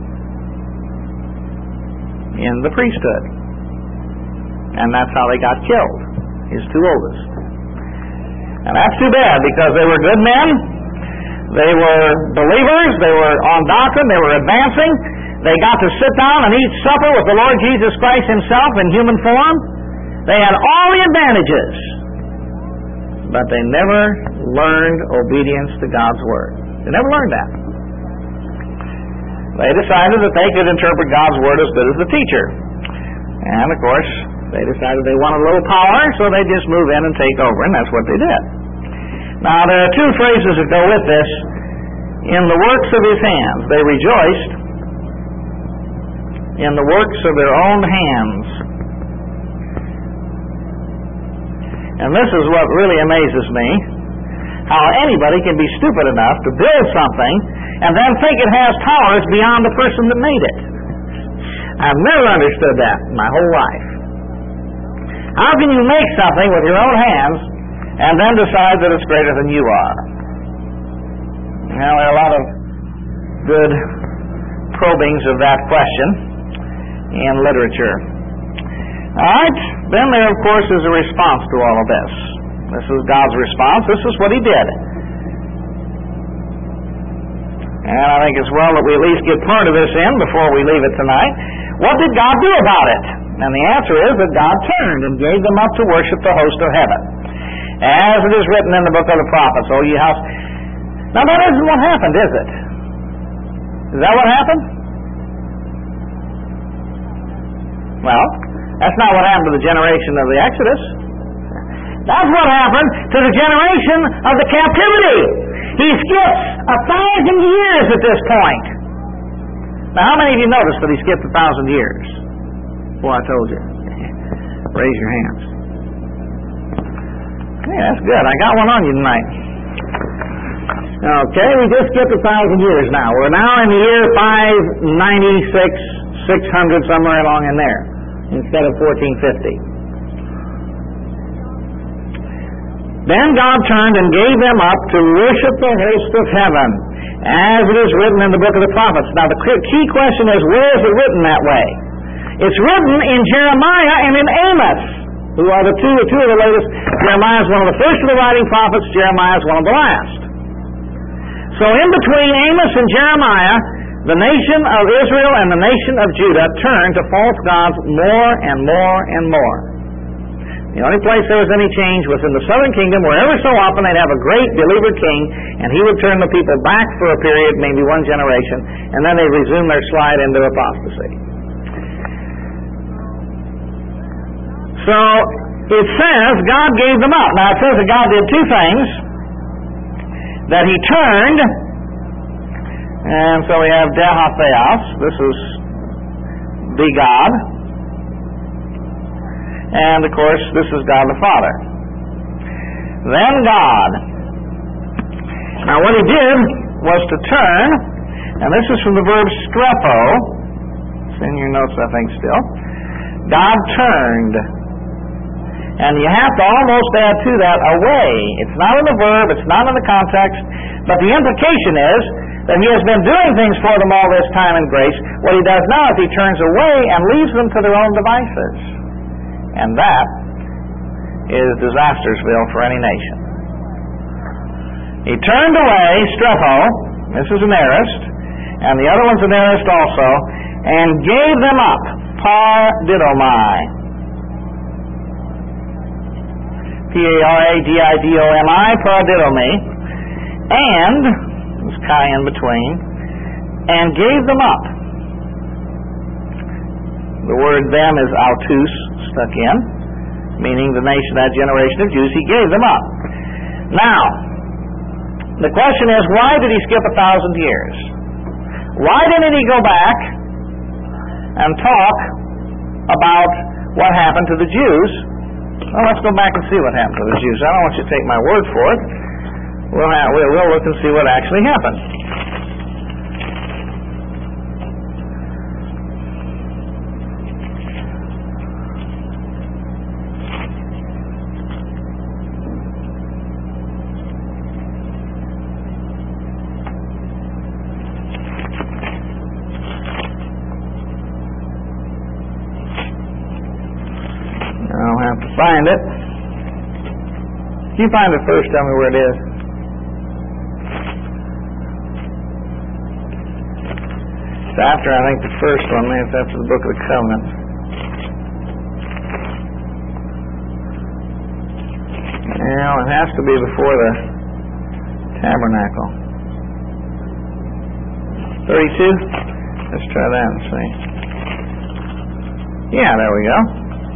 in the priesthood. And that's how they got killed, his two oldest. And that's too bad, because they were good men, they were believers, they were on doctrine, they were advancing, they got to sit down and eat supper with the Lord Jesus Christ himself in human form. They had all the advantages, but they never learned obedience to God's Word. They never learned that. They decided that they could interpret God's Word as good as the teacher. And, of course, they decided they wanted a little power, so they just move in and take over, and that's what they did. Now, there are two phrases that go with this. In the works of his hands. They rejoiced in the works of their own hands. And this is what really amazes me, how anybody can be stupid enough to build something and then think it has powers beyond the person that made it. I've never understood that in my whole life. How can you make something with your own hands and then decide that it's greater than you are? Now, there are a lot of good probings of that question in literature. All right, then there, of course, is a response to all of this. This is God's response. This is what he did. And I think it's well that we at least get part of this in before we leave it tonight. What did God do about it? And the answer is that God turned and gave them up to worship the host of heaven. As it is written in the book of the prophets, O ye house... Now that isn't what happened, is it? Is that what happened? Well, that's not what happened to the generation of the Exodus. That's what happened to the generation of the captivity. He skips a thousand years at this point. Now, how many of you noticed that he skipped a thousand years? Well, I told you. Raise your hands. Hey, that's good. I got one on you tonight. Okay, we just skipped a thousand years now. We're now in the year five ninety-six, six hundred, somewhere along in there, instead of fourteen fifty. Then God turned and gave them up to worship the host of heaven, as it is written in the book of the prophets. Now, the key question is, where is it written that way? It's written in Jeremiah and in Amos, who are the two, two of the latest. Jeremiah is one of the first of the writing prophets. Jeremiah is one of the last. So in between Amos and Jeremiah, the nation of Israel and the nation of Judah turned to false gods more and more and more. The only place there was any change was in the southern kingdom, where ever so often they'd have a great believer king, and he would turn the people back for a period, maybe one generation, and then they'd resume their slide into apostasy. So it says God gave them up. Now it says that God did two things. That he turned, and so we have Dehatheos, this is the God, and of course this is God the Father. Then God. Now what he did was to turn, and this is from the verb strepo, it's in your notes I think still. God turned. And you have to almost add to that away. It's not in the verb, it's not in the context, but the implication is that he has been doing things for them all this time in grace. What he does now is he turns away and leaves them to their own devices. And that is Disastersville for any nation. He turned away, strepo, this is an aorist, and the other one's an aorist also, and gave them up, paradidomai. P A R A D I D O M I, paradidomi, and, there's chi in between, and gave them up. The word them is autus, stuck in, meaning the nation, that generation of Jews, he gave them up. Now, the question is, why did he skip a thousand years? Why didn't he go back and talk about what happened to the Jews? Well, let's go back and see what happened to the Jews. I don't want you to take my word for it. We'll, have, we'll, we'll look and see what actually happened. I'll have to find it. If you find it first, tell me where it is. It's after, I think, the first one. It's after the Book of the Covenant. Well, it has to be before the tabernacle. thirty-two? Let's try that and see. Yeah, there we go.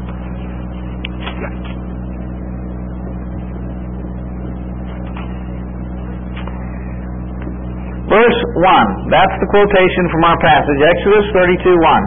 Verse one. That's the quotation from our passage, Exodus thirty-two one.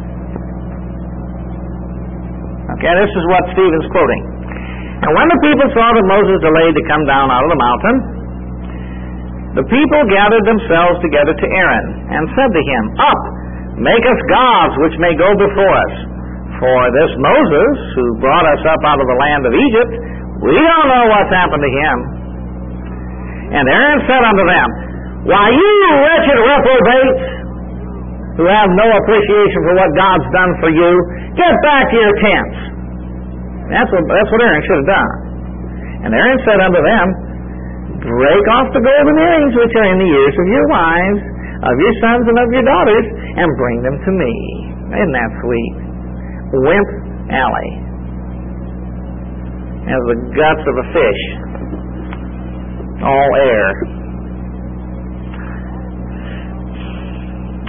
Okay, this is what Stephen's quoting. And when the people saw that Moses delayed to come down out of the mountain, the people gathered themselves together to Aaron and said to him, Up, make us gods which may go before us. For this Moses, who brought us up out of the land of Egypt, we don't know what's happened to him. And Aaron said unto them, Why, you wretched reprobates, who have no appreciation for what God's done for you, get back to your tents. That's what, that's what Aaron should have done. And Aaron said unto them, Break off the golden earrings which are in the ears of your wives, of your sons and of your daughters, and bring them to me. Isn't that sweet? Wimp Alley. Has the guts of a fish. All air.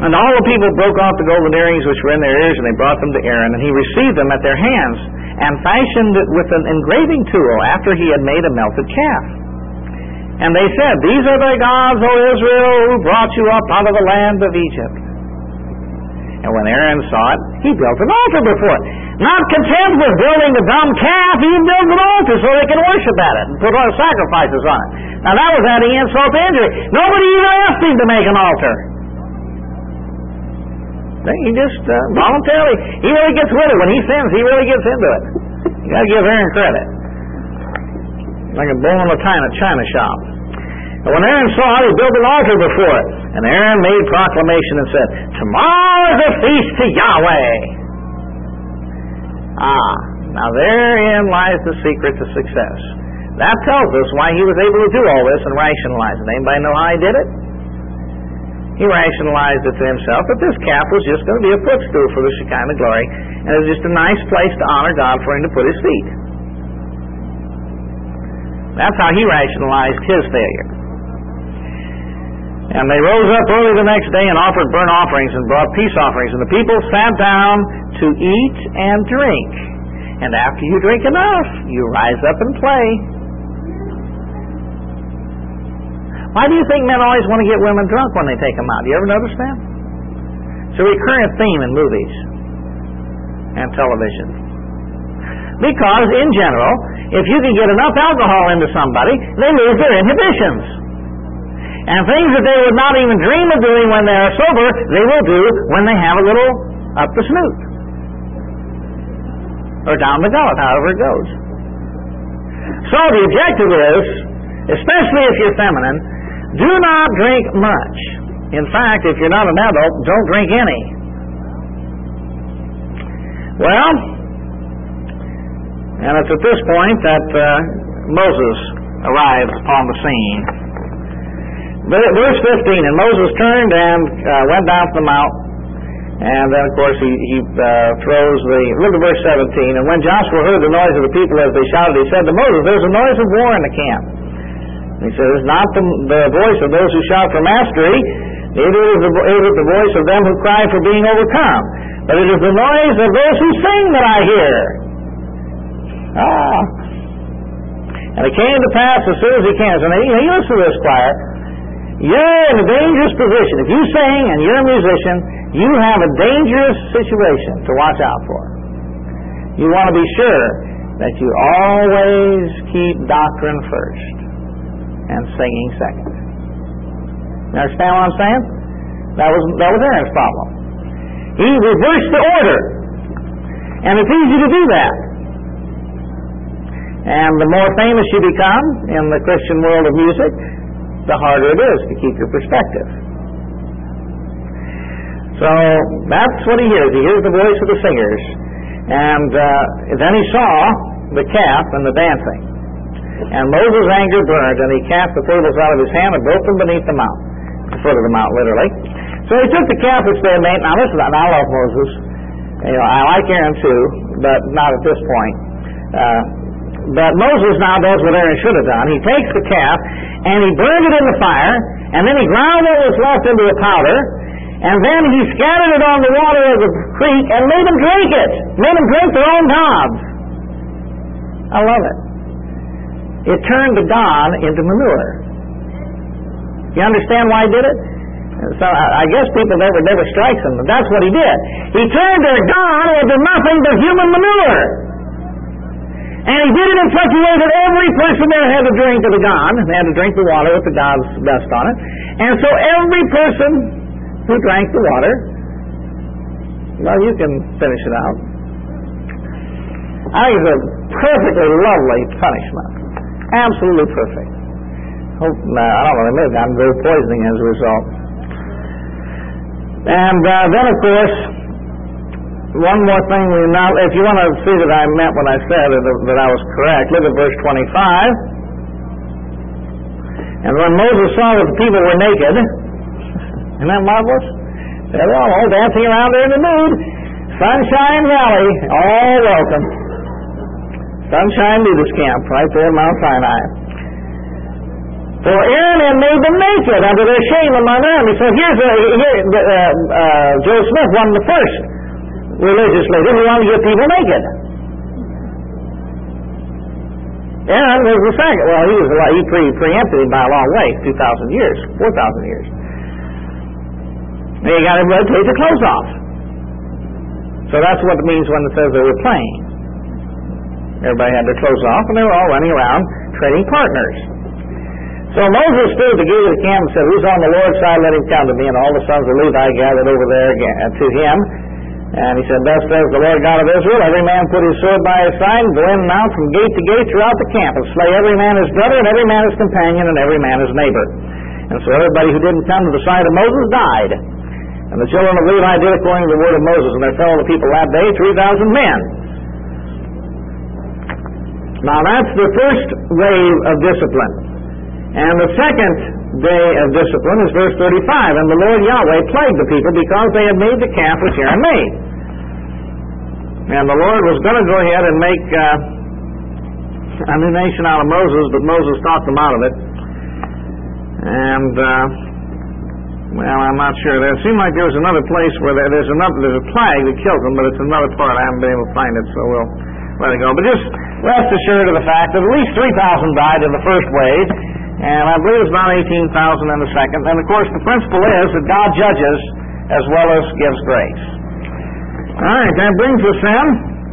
And all the people broke off the golden earrings which were in their ears, and they brought them to Aaron, and he received them at their hands, and fashioned it with an engraving tool after he had made a melted calf. And they said, These are thy gods, O Israel, who brought you up out of the land of Egypt. And when Aaron saw it, he built an altar before it. Not content with building a dumb calf, he built an altar so they can worship at it and put our sacrifices on it. Now that was adding insult to injury. Nobody even asked him to make an altar. He just uh, voluntarily, he really gets with it. When he sins, he really gets into it. You got to give Aaron credit. Like a bull in a china, china shop. And when Aaron saw it, he built an altar before it. And Aaron made proclamation and said, Tomorrow is a feast to Yahweh. Ah, now therein lies the secret to success. That tells us why he was able to do all this and rationalize it. Anybody know how he did it? He rationalized it to himself that this calf was just going to be a footstool for the Shekinah glory, and it was just a nice place to honor God for him to put his feet. That's how he rationalized his failure. And they rose up early the next day and offered burnt offerings and brought peace offerings, and the people sat down to eat and drink. And after you drink enough, you rise up and play. Why do you think men always want to get women drunk when they take them out? Do you ever notice that? It's a recurrent theme in movies and television. Because, in general, if you can get enough alcohol into somebody, they lose their inhibitions. And things that they would not even dream of doing when they are sober, they will do when they have a little up the snoot. Or down the gullet, however it goes. So the objective is, especially if you're feminine, do not drink much. In fact, if you're not an adult, don't drink any. Well, and it's at this point that uh, Moses arrives upon the scene. Verse fifteen, and Moses turned and uh, went down from the mount, and then, of course, he, he uh, throws the... Look at verse seventeen. And when Joshua heard the noise of the people as they shouted, he said to Moses, There's a noise of war in the camp. He says, It's not the, the voice of those who shout for mastery, neither is, the, is it the voice of them who cry for being overcome, but it is the noise of those who sing that I hear. Ah. And it came to pass as soon as he came. So now, you listen to this, choir. You're in a dangerous position. If you sing and you're a musician, you have a dangerous situation to watch out for. You want to be sure that you always keep doctrine first and singing second. You understand what I'm saying? That was that was Aaron's problem. He reversed the order. And it's easy to do that. And the more famous you become in the Christian world of music, the harder it is to keep your perspective. So that's what he hears. He hears the voice of the singers. And uh, then he saw the calf and the dancing. And Moses' anger burned, and he cast the tables out of his hand and broke them beneath the mount, the foot of the mount, literally. So he took the calf which they had made. Now listen, I love Moses. You know, I like Aaron too, but not at this point. Uh, but Moses now does what Aaron should have done. He takes the calf and he burned it in the fire, and then he ground what was left into a powder, and then he scattered it on the water of the creek and made them drink it. Made them drink their own gods. I love it. It turned the god into manure. You understand why he did it? So I guess people never never strikes him, but that's what he did. He turned their god into nothing but human manure. And he did it in such a way that every person there had to drink of the god. They had to drink the water with the god's dust on it. And so every person who drank the water, well, you can finish it out. I think it's a perfectly lovely punishment. Absolutely perfect. Hope, uh, I don't know, they may have gotten very poisoning as a result. And uh, then, of course, one more thing we now, if you want to see that I meant what I said, that, that I was correct, look at verse twenty-five. And when Moses saw that the people were naked, isn't that marvelous? They're all dancing around there in the nude. Sunshine Valley, all welcome. Sunshine Nudist Camp, right there in Mount Sinai. For Aaron had made them naked unto their shame among their enemies. So here's a, here, uh, uh, Joe Smith, one of the first religious leaders who wanted to get people naked. Aaron was the second. Well, he was a lot, he pre preempted him by a long way, two thousand years, four thousand years. And he got everybody to take their clothes off. So that's what it means when it says they were playing. Everybody had their clothes off, and they were all running around trading partners. So Moses stood at the gate of the camp and said, "Who's on the Lord's side, let him come to me." And all the sons of Levi gathered over there again, to him. And he said, "Thus says the Lord God of Israel, every man put his sword by his side, and go in and out from gate to gate throughout the camp, and slay every man his brother, and every man his companion, and every man his neighbor." And so everybody who didn't come to the side of Moses died. And the children of Levi did according to the word of Moses, and there fell of the people that day three thousand men. Now that's the first wave of discipline. And the second day of discipline is verse thirty-five. "And the Lord Yahweh plagued the people because they had made the calf which Aaron made." And the Lord was going to go ahead and make uh, a new nation out of Moses, but Moses talked them out of it. And, uh, well, I'm not sure. There seemed like there was another place where there, there's, another, there's a plague that kills them, but it's another part. I haven't been able to find it, so we'll let it go. But just rest assured of the fact that at least three thousand died in the first wave, and I believe it's about eighteen thousand in the second. And, of course, the principle is that God judges as well as gives grace. All right, that brings us then.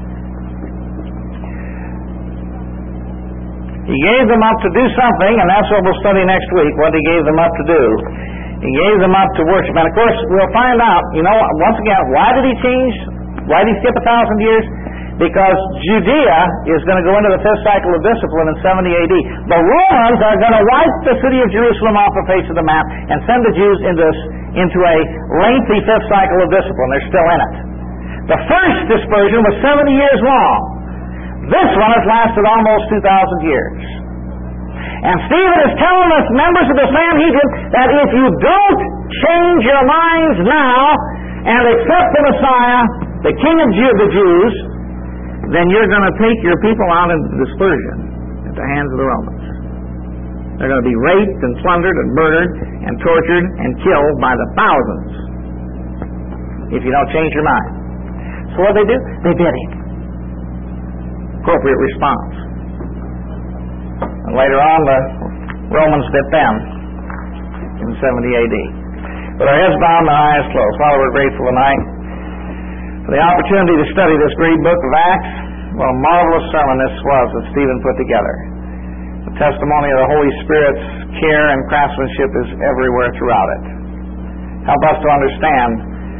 He gave them up to do something, and that's what we'll study next week, what he gave them up to do. He gave them up to worship. And, of course, we'll find out, you know, once again, why did he change? Why did he skip a thousand years? Because Judea is going to go into the fifth cycle of discipline in seventy A D. The Romans are going to wipe the city of Jerusalem off the face of the map and send the Jews into, into a lengthy fifth cycle of discipline. They're still in it. The first dispersion was seventy years long. This one has lasted almost two thousand years. And Stephen is telling us, members of the Sanhedrin, that if you don't change your minds now and accept the Messiah, the King of Jew, the Jews, then you're going to take your people out into dispersion at the hands of the Romans. They're going to be raped and plundered and murdered and tortured and killed by the thousands if you don't change your mind. So what did they do? They bit him. Appropriate response. And later on, the Romans bit them in seventy A D. But our heads bowed and our eyes closed. Father, we're grateful tonight for the opportunity to study this great book of Acts. What a marvelous sermon this was that Stephen put together. The testimony of the Holy Spirit's care and craftsmanship is everywhere throughout it. Help us to understand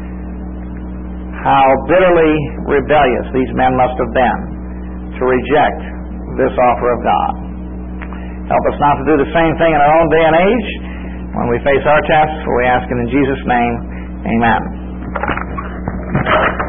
how bitterly rebellious these men must have been to reject this offer of God. Help us not to do the same thing in our own day and age when we face our tests, for we ask it in Jesus' name. Amen.